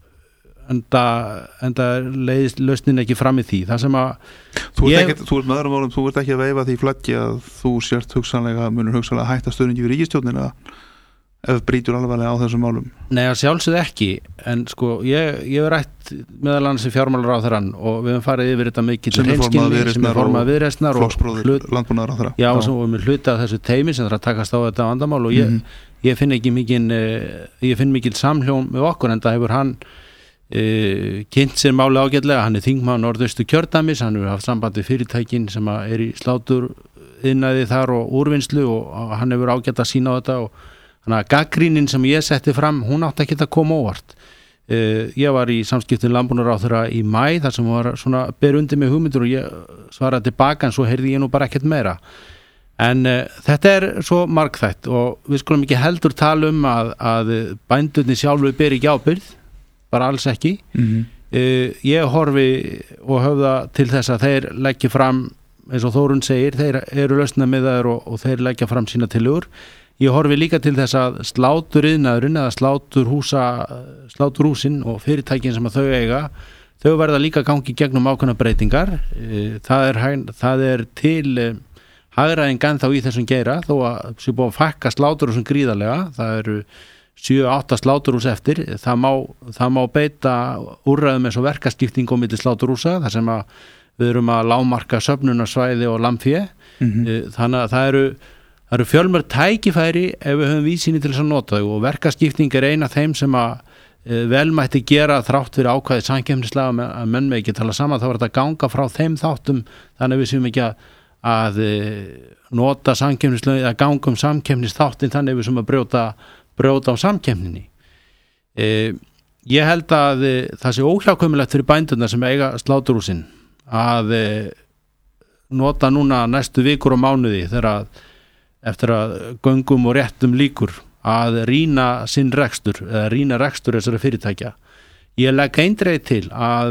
Speaker 5: enda leiðist lausnin ekki fram í því. Það sem að
Speaker 3: þú ert með öðrum orðum, þú ert ekki að veifa því flaggi að þú sért munur hugsanlega hætta stöðningi við ríkisstjórnina ef brýtur alvarlega á þessum málum. Nei, að sjálfsögðu ekki, en sko ég hef rætt meðal annars í fjármálaráðherrann og við höfum farið yfir þetta mikið til hreinskilni sem er formað Viðreisnar og landbúnaðarráðherra.
Speaker 5: Já, og svo við hluta þessu teymi sem þarf að takast á þetta vandamál og ég finn ekki mikil samhljón með okkur, en það hefur hann kynnt sér máli ágætlega. Hann er þingmaður Norðaustur kjördæmis, hann hefur haft samband við fyrirtækin sem er í sláturðinaði þar og úrvinnslu og hann hefur ágætt að sína á þetta og þannig að gagnrýnin sem ég setti fram, hún átti ekki að koma óvart. Ég var í samskiptum landbúnaðarráðherra í maí þar sem var svona ber undir mig hugmyndur og ég svaraði tilbaka en svo heyrði ég nú bara ekkert meira. En þetta er svo margþætt og við skulum ekki heldur tala að bændurnir sjálfur ber ekki ábyrgð, bara alls ekki. Ég horfi og höfða til þess að þeir leggja fram, eins og Þórunn segir, þeir eru lausnamiðaðir og þeir leggja fram sína tillögur. Ég horfi líka til þess að sláturiðnaðurinn eða sláturhúsin og fyrirtækin sem að þau eiga, þau verða líka gangi gegnum ákveðnar breytingar. Það er til hagræðing ennþá í þessum geira þó að sé búið að fækka sláturhúsum gríðarlega. Það eru 7-8 sláturhús eftir. Það má beita úrræðum eins og verkaskipting á milli sláturhúsa þar sem að við erum að lágmarka söfnunarsvæði og lampfé. Þannig að það eru fjölmörg tækifæri ef við höfum vísinni til þess að nota þau og verkaskipting er eina af þeim sem að vel mætti gera þrátt fyrir ákvæði samkeppnislaga að menn með ekki tala saman, þá er þetta að ganga frá þeim þáttum þannig að við séum ekki að nota samkeppnislaga að ganga samkeppnisþáttin þannig að við séum að brjóta á samkeppninni. Ég held að það sé óhjákvæmilegt fyrir bændurna sem eiga sláturhúsin að nota núna næstu vikur og mánuði eftir að göngum og réttum líkur að rýna sinn rekstur eða rýna rekstur þessara fyrirtækja. Ég legg eindreið til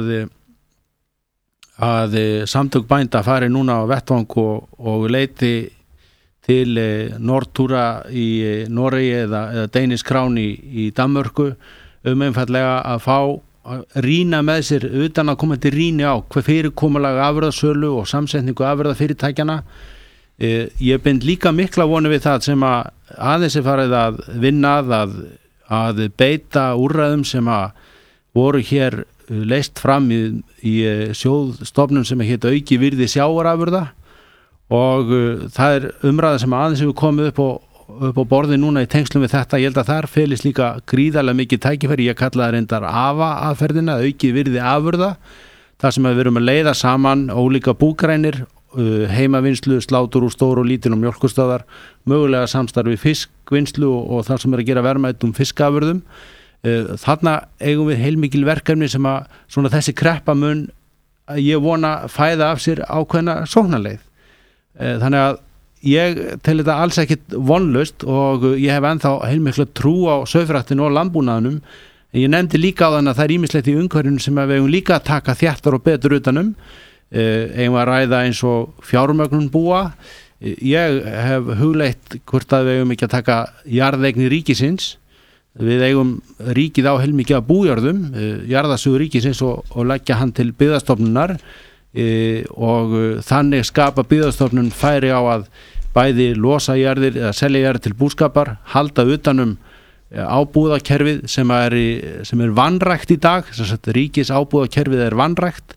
Speaker 5: að samtök bænda fari núna á vettvang og leiti til Nortúra í Noregi eða Danish Crown í Danmörku einfallega að rýna með sér utan að koma til rýni á hver fyrirkomulag afurðasölu og samsetningu afurðafyrirtækjana. Ég bind líka mikla vonu við það sem að aðeins er farið að vinna að beita úrræðum sem að voru hér leyst fram í sjóðstofnum sem hétt auki virði sjávarafurða og það er umræða sem aðeins hefur komið upp á borði núna í tengslum við þetta. Ég held að þar felist líka gríðarlega mikið tækifæri. Ég kalla það reyndar AFA-aðferðina, auki virði afurða, þar sem við erum að leiða saman ólíka búgreinir, heimavinnslu, slátur úr stóru og lítil og mjólkustöðar, mögulega samstarfi fiskvinnslu og það sem er að gera verðmætum fiskafurðum. Þarna eigum við heilmikil verkefni sem að svona þessi kreppa mun ég vona fæða af sér ákveðna sóknarleið. Þannig að ég tel þetta alls ekkit vonlaust og ég hef ennþá heilmikla trú á sauðfræktinu og landbúnaðinum. Ég nefndi líka á þann að það er ýmislegt í umhverfinu sem við eigum líka að taka þéttar og betur utanum. Eigum að ræða eins og fjármögnun búa. Ég hef hugleitt hvort að við eigum ekki að taka jarðeigni ríkisins. Við eigum ríkið á heilmikið af bújörðum, jarðasögu ríkisins og leggja hann til byggðastofnunar og þannig skapa byggðastofnun færi á að bæði losa jarðir eða selja jarðir til búskapar, halda utanum ábúðakerfið sem er vanrækt í dag, sem sagt ríkis ábúðakerfið er vanrækt.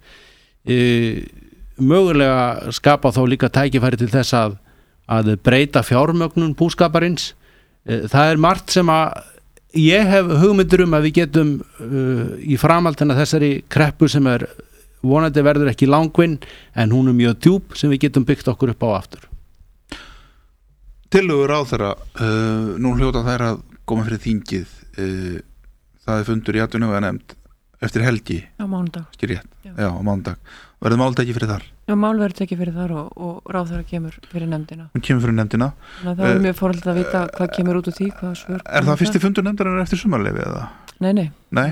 Speaker 5: Mögulega skapa þá líka tækifæri til þess að breyta fjármögnun búskaparins. Það er margt sem að ég hef hugmyndur að við getum í framhaldina þessari kreppu sem er vonandi verður ekki langvinn en hún er mjög djúp sem við getum byggt okkur upp á aftur.
Speaker 3: Tillögur ráðherra, nú hljóta þær að koma fyrir þingið, það er fundur í atvinnuveganefnd eftir helgi
Speaker 4: á mánudag.
Speaker 3: Já, á mánudag. Verður mál tekið fyrir þar?
Speaker 4: Já, mál verður tekið fyrir þar og ráðherra kemur fyrir nefndina.
Speaker 3: Hún kemur fyrir nefndina.
Speaker 4: Það er mjög forhaldið að vita hvað kemur út úr því, hvað svör.
Speaker 3: Er það fyrsti fundur nefndar en eftir sumarleyfi eða?
Speaker 4: Nei.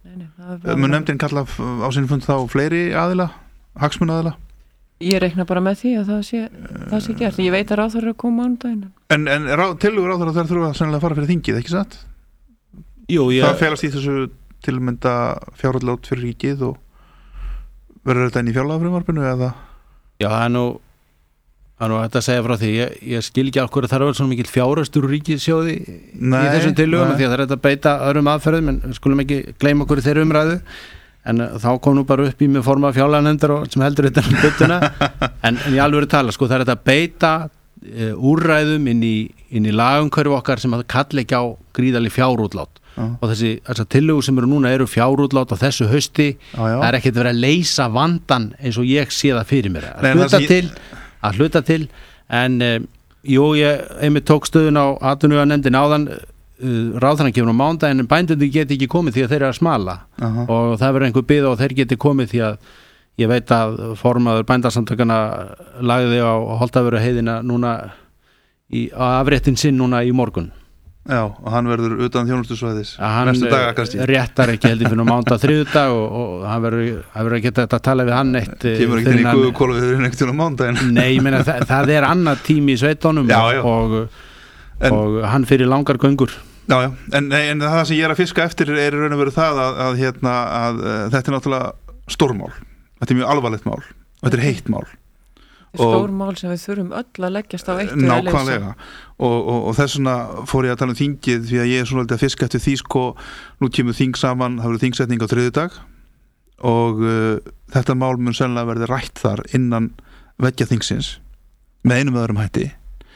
Speaker 3: Mun nefndin kalla á sinni fund þá fleiri aðila, hagsmunaaðila?
Speaker 4: Ég reikna bara með því að það sé gert. Ég veit að ráðherra koma mánudaginn.
Speaker 3: En tillögur ráðherra þær þurfa sennilega að fara fyrir þingið, ekki satt?
Speaker 5: Jú,
Speaker 3: Það felast í þessu tilmynda fjárútlát fyrir ríkið og verður þetta inn í fjárlagafrumvarpinu eða?
Speaker 5: Já, það er nú þetta að segja frá því. Ég skil ekki okkur að það er svona mikill fjárhagsstur ríkissjóði í þessum tillögum því að það er þetta að beita öðrum aðferðum en skulum ekki gleyma okkur í þeirri umræðu. En þá kom nú bara upp í með forma fjárlaganefndar sem heldur þetta buttuna en í alvöru tala, það er þetta að beita úrræðum inn í lagumhverfi okkar sem að kalla ekki á gríðarleg fjárútlát og þessar tillögur sem eru fjárútlát á þessu hausti, það er ekkert verið að leysa vandan eins og ég sé það fyrir mér að hluta til en ég einmitt tók stöðun á atvinnuveganefndin áðan. Ráðherrann kemur á mánudaginn en bændundi geti ekki komið því að þeir eru að smala og það verður einhver bið og þeir geti komið því að ég veit að formaður bændasamtökana lagði á Holtavöru heiðina núna á afréttin sinn núna í morgun.
Speaker 3: Já, og hann verður utan þjónustusvæðis næstu daga kannski.
Speaker 5: Hann réttar ekki heldur fyrir mánudag þriðjudag og hann verður ekki að tala við hann eitt.
Speaker 3: Kemur ekki til í guðukólu við einhvern tíma á mánudaginn.
Speaker 5: Nei, ég meina það er annað tími í sveitunum og hann fyrir langar göngur.
Speaker 3: Já, en það sem ég er að fiska eftir er raun og veru það að þetta er náttúrulega stórmál. Þetta er mjög alvarlegt mál og þetta er heitt mál.
Speaker 4: Stórmál sem við þurfum öll að leggjast á eitt
Speaker 3: nákvæmlega og þess vegna fór ég að tala um þingið því að ég er svona að fiska eftir því nú kemur þing saman, það verður þingsetning á þriðjudag og þetta mál mun sennilega verði rætt þar innan veggja þingsins með einum öðrum hætti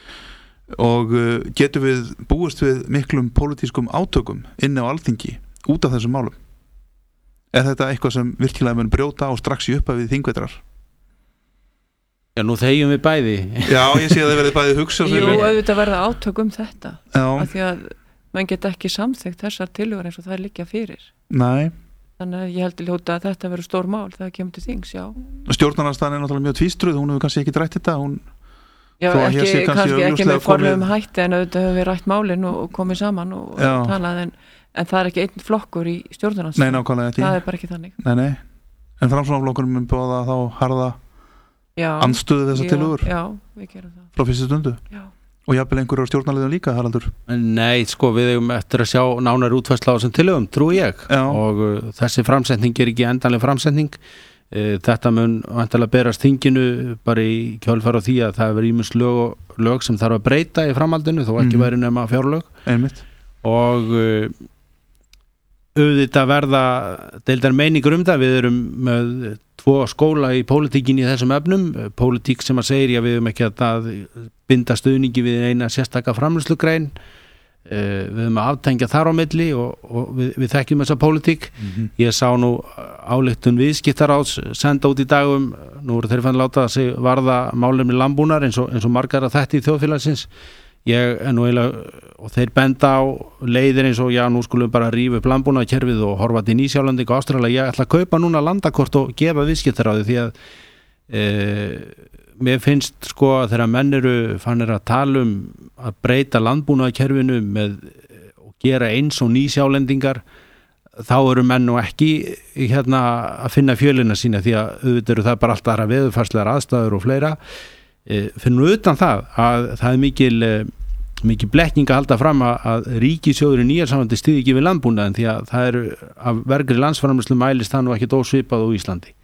Speaker 3: og getum við búist við miklum pólitískum átökum inni á Alþingi út af þessum málum. Er þetta eitthvað sem virkilega mun brjóta og strax í upphafi þingvetrar?
Speaker 5: Já, nú þegjum við bæði. Já,
Speaker 3: ég sé að þið verðið bæði hugsa.
Speaker 4: Jú, auðvitað verða átök þetta. Af því að mann get ekki samþykkt þessar tillögur eins og það liggja fyrir.
Speaker 3: Nei.
Speaker 4: Þannig að ég heldur hljóta að þetta verður stór mál þegar það kemur til þings, já.
Speaker 3: Stjórnarandstaðan er náttúrulega mjög tvístruð, hún hefur kannski ekki rætt þetta,
Speaker 4: Já, ekki með formlegum hætti en auðvitað hefur við rætt málin og komið saman og talað en það er ekki einn flokkur í stjórnarandstaðan.
Speaker 3: Nei, nákvæmlega ekki.
Speaker 4: Það er bara ekki þannig.
Speaker 3: Nei. En Framsóknarflokkurinn mun boða þá harða andstöðu þessar tillögur?
Speaker 4: Já, við gerum það.
Speaker 3: Frá fyrstu stundu? Já. Og jafnvel einhverjur á stjórnarliðum líka, Haraldur?
Speaker 5: Nei, við eigum eftir að sjá nánari útfærsla á þessum tillögum, trúi ég. Já. Og þessi framsetning er ekki endanleg framsetning. Þetta mun vantilega berast þinginu bara í kjölfar á því að það er ýmis lög sem þarf að breyta í framhaldinu þó ekki væri nema fjárlög.
Speaker 3: Einmitt.
Speaker 5: Og auðvitað verða deildar meiningur það. Við erum með 2 skóla í pólitíkinni í þessum efnum. Pólitík sem að segir við erum ekki að binda stuðningi við eina sérstaka framleiðslugrein. Við höfum að aftengja þar á milli og við þekkjum þessa pólitík. Ég sá nú ályktun viðskiptaráðs senda út í dagum, nú eru þeir fann láta að varða málefni landbúnaðar eins og margar að þetta í þjóðfélagsins og þeir benda á leiðir eins og nú skulum bara rífa upp landbúnaðarkerfið og horfa til Nýsjálandi og Ástralía. Ég ætla að kaupa núna landakort og gefa viðskiptaráði því að mér finnst að þegar menn eru fannir að tala að breyta landbúnaðarkerfinu og gera eins og Nýsjálendingar þá eru menn nú ekki að finna fjölina sína því að auðvitað eru það bara alltaf aðra veðurfarslegar aðstæður og fleira. Finnum utan það að það er mikil blekking að halda fram að ríkissjóður í Nýsjálandi styðji ekki við landbúnaðinn því að það eru af vergri landsframleiðslu mælist það nú ekki ósvipað á Íslandi.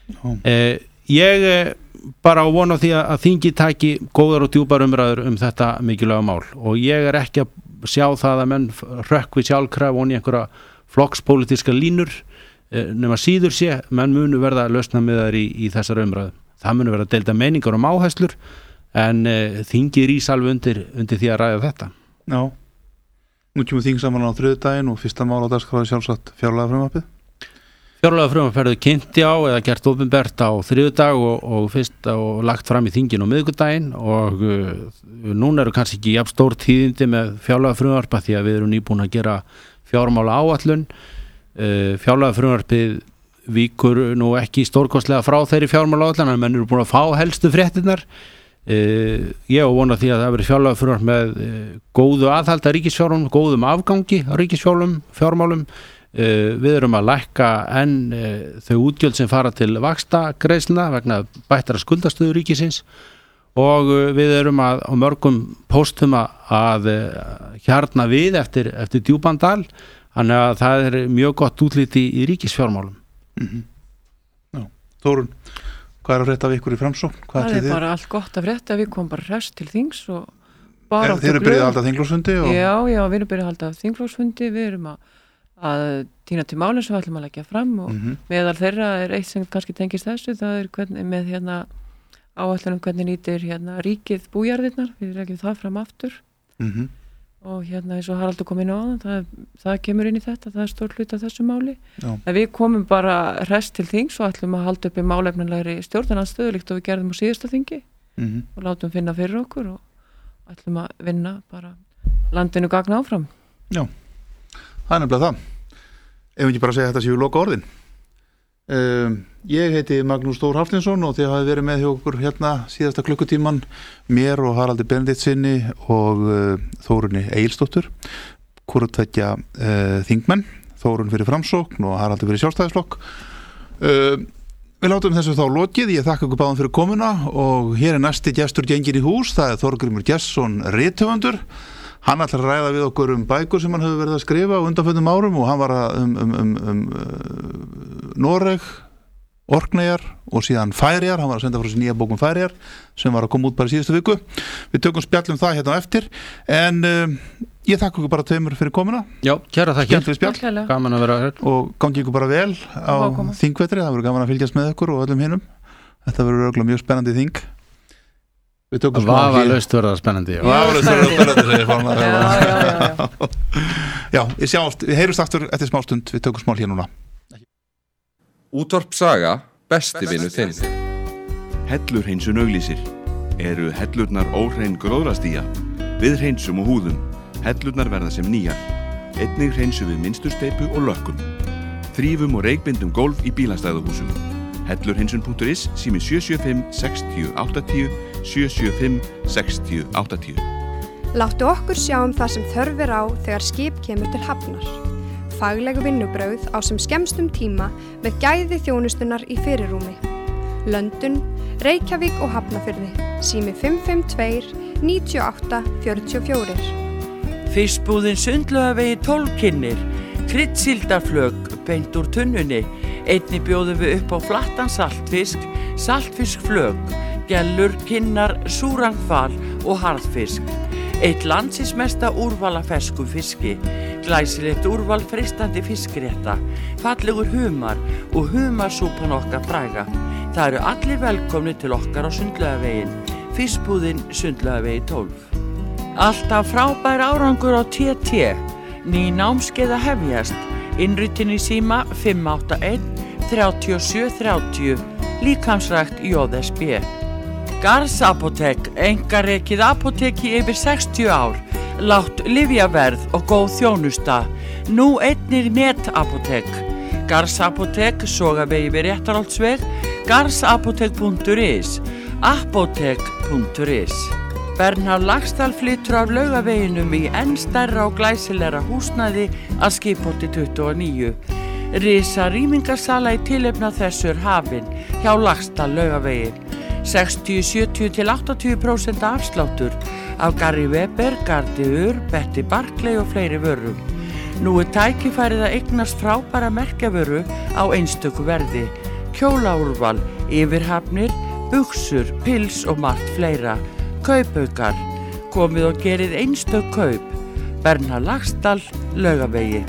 Speaker 5: Ég bara á vona því að þingi taki góðar og djúpar umræður þetta mikilvæga mál og ég er ekki að sjá það að menn hrökkvi sjálfkrafa og í einhverja flokkspolítíska línur nema síður sé, menn munu verða að lausna með þær í þessar umræðu. Það munu verða að deilda meiningar og áherslur en þingi rís alveg undir því að ræða þetta.
Speaker 3: Já, nú kemur þing saman á þriðjudaginn og fyrsta mál á dagskrá sjálfsagt fjárlagafrumvarpið.
Speaker 5: Fjárlagafrumvarp verður kynnt eða gert opinbert á þriðjudag og fyrst og lagt fram í þinginu á miðvikudaginn og núna eru kannski ekki jafn stór tíðindi með fjárlagafrumvarpa því að við erum nýbúin að gera fjármála áætlun. Fjárlagafrumvarpið víkur nú ekki stórkostlega frá þeirri fjármála áætlun en menn eru búin að fá helstu fréttirnar. Ég vona því að það verður fjárlagafrumvarp með góðu aðhald að ríkisfjármálum, góðum afgangi á ríkisfjármálum, Við erum að lækka enn þau útgjöld sem fara til vaxtagreiðslna vegna bættara skuldastöðu ríkisins og við erum á mörgum póstum að hjarna við eftir djúpandal, þannig að það er mjög gott útliti í ríkisfjármálum.
Speaker 3: Já, Þórunn, hvað er að frétta af ykkur í Framsókn?
Speaker 4: Það er bara allt gott að frétta, við komum bara hress til þings og bara
Speaker 3: Þeir eru byrjað að halda þingflokksfundi?
Speaker 4: Já, við erum byrjað að halda þingflokksfundi, við erum að tína til málinn sem við ætlum að leggja fram og meðal þeirra er eitt sem kannski tengist þessu, það er hvernig, með áætlunum hvernig nýtir ríkið bújarðirnar, við leggjum það fram aftur og eins og Haraldur kom inn á það kemur inn í þetta, það er stór hluti af þessu máli. En við komum bara hress til þings og ætlum að halda upp í málefnilegri stjórnarandstöðu líkt og við gerðum á síðasta þingi og látum finna fyrir okkur og ætlum að vinna bara landinu gagna áfram.
Speaker 3: Já, það er nefnilega það. Ef ekki bara segja þetta séu loka orðin. Ég heiti Magnús Þór Hafsteinsson og þið hafið verið með hjá okkur síðasta klukkutíman, mér og Haraldi Benediktssyni og Þórunni Egilsdóttur, hvort tveggja þingmenn, Þórunn fyrir Framsókn og Haraldi fyrir Sjálfstæðisflokk. Við látum þessu þá lokið, ég þakka ykkur báðum fyrir komuna og hér er næsti gestur genginn í hús, það er Þorgrímur Gestsson rithöfundur. Hann ætlar að ræða við okkur bækur sem hann hefur verið að skrifa á undanförnum árum og hann var Noreg, Orkneyjar og síðan Færeyjar, hann var að senda frá sér nýja bókum Færeyjar sem var að koma út bara í síðustu viku. Við tökum spjall það hérna á eftir en ég þakka ykkur bara tveimur fyrir komuna.
Speaker 5: Já, kæra þakkir.
Speaker 3: Skemmtileg spjall.
Speaker 5: Gaman að vera hér.
Speaker 3: Og gangi ykkur bara vel á þingvetri, það verður gaman að fylgjast með ykkur og öllum hinum. Þetta verður örugglega mjög spennandi þing.
Speaker 5: Vafalaust verða spennandi.
Speaker 3: Já, við heyrumst aftur eftir smástund, við tökum smál hér núna.
Speaker 10: Útvarp Saga, besti vinur þinn.
Speaker 6: Hellur hreinsun auglýsir. Eru hellurnar óhrein gróðrastía? Við hreinsum og húðum. Hellurnar verða sem nýjar. Einnig hreinsum við minnstursteypu og lökkun. Þrífum og reykbindum gólf í bílastæðahúsum. Hellurhreinsun.is, sími 775 60 80 775 60 80.
Speaker 11: Láttu okkur sjá það sem þörf er á þegar skip kemur til hafnar. Faglegu vinnubrögð á sem skemmstum tíma með gæði þjónustunnar í fyrirrúmi. Löndun, Reykjavík og Hafnarfirði, sími 552 98 44.
Speaker 2: Fiskbúðin Sundlaugavegi 12 kynnir, kryddsíldarflök beint úr tunnunni. Einnig bjóðum við upp á flattan saltfisk, saltfiskflök, gellur, kinnar, súrangfal og harðfisk. Eitt landsins mesta úrval af ferskum fiski, glæsilegt úrval freistandi fiskrétta, fallegur humar og humarsúpan okkar fræga. Það eru allir velkomni til okkar á Sundlaugaveginn, fiskbúðin Sundlaugavegi 12. Alltaf frábær árangur á TT, ný námskeið að hefjast, innritin í síma 581 37 30, líkamsrækt JSB. Garðs apótek, einkarekið apóteki yfir 60 ár, lágt lyfjaverð og góð þjónusta. Nú einnig netapótek. Garðs apótek, Sogavegi við Réttarholtsveg, garðsapótek.is, apótek.is. Bernhard Laxdal flytur af Laugaveginum í enn stærra og glæsilegra húsnæði að Skipholti 29. Risa rýmingarsala í tilefni af þessu er hafin hjá Laxdal Laugavegi. 60-70 til 80% afsláttur af Gary Weber, Gardiur, Betty Barclay og fleiri vörum. Nú er tækifærið að eignast frábæra merkjavöru á einstöku verði. Kjólaúrval, yfirhafnir, buxur, pils og margt fleira. Kaupaukar, komið og gerið einstök kaup. Bernhard Laxdal, Laugavegi.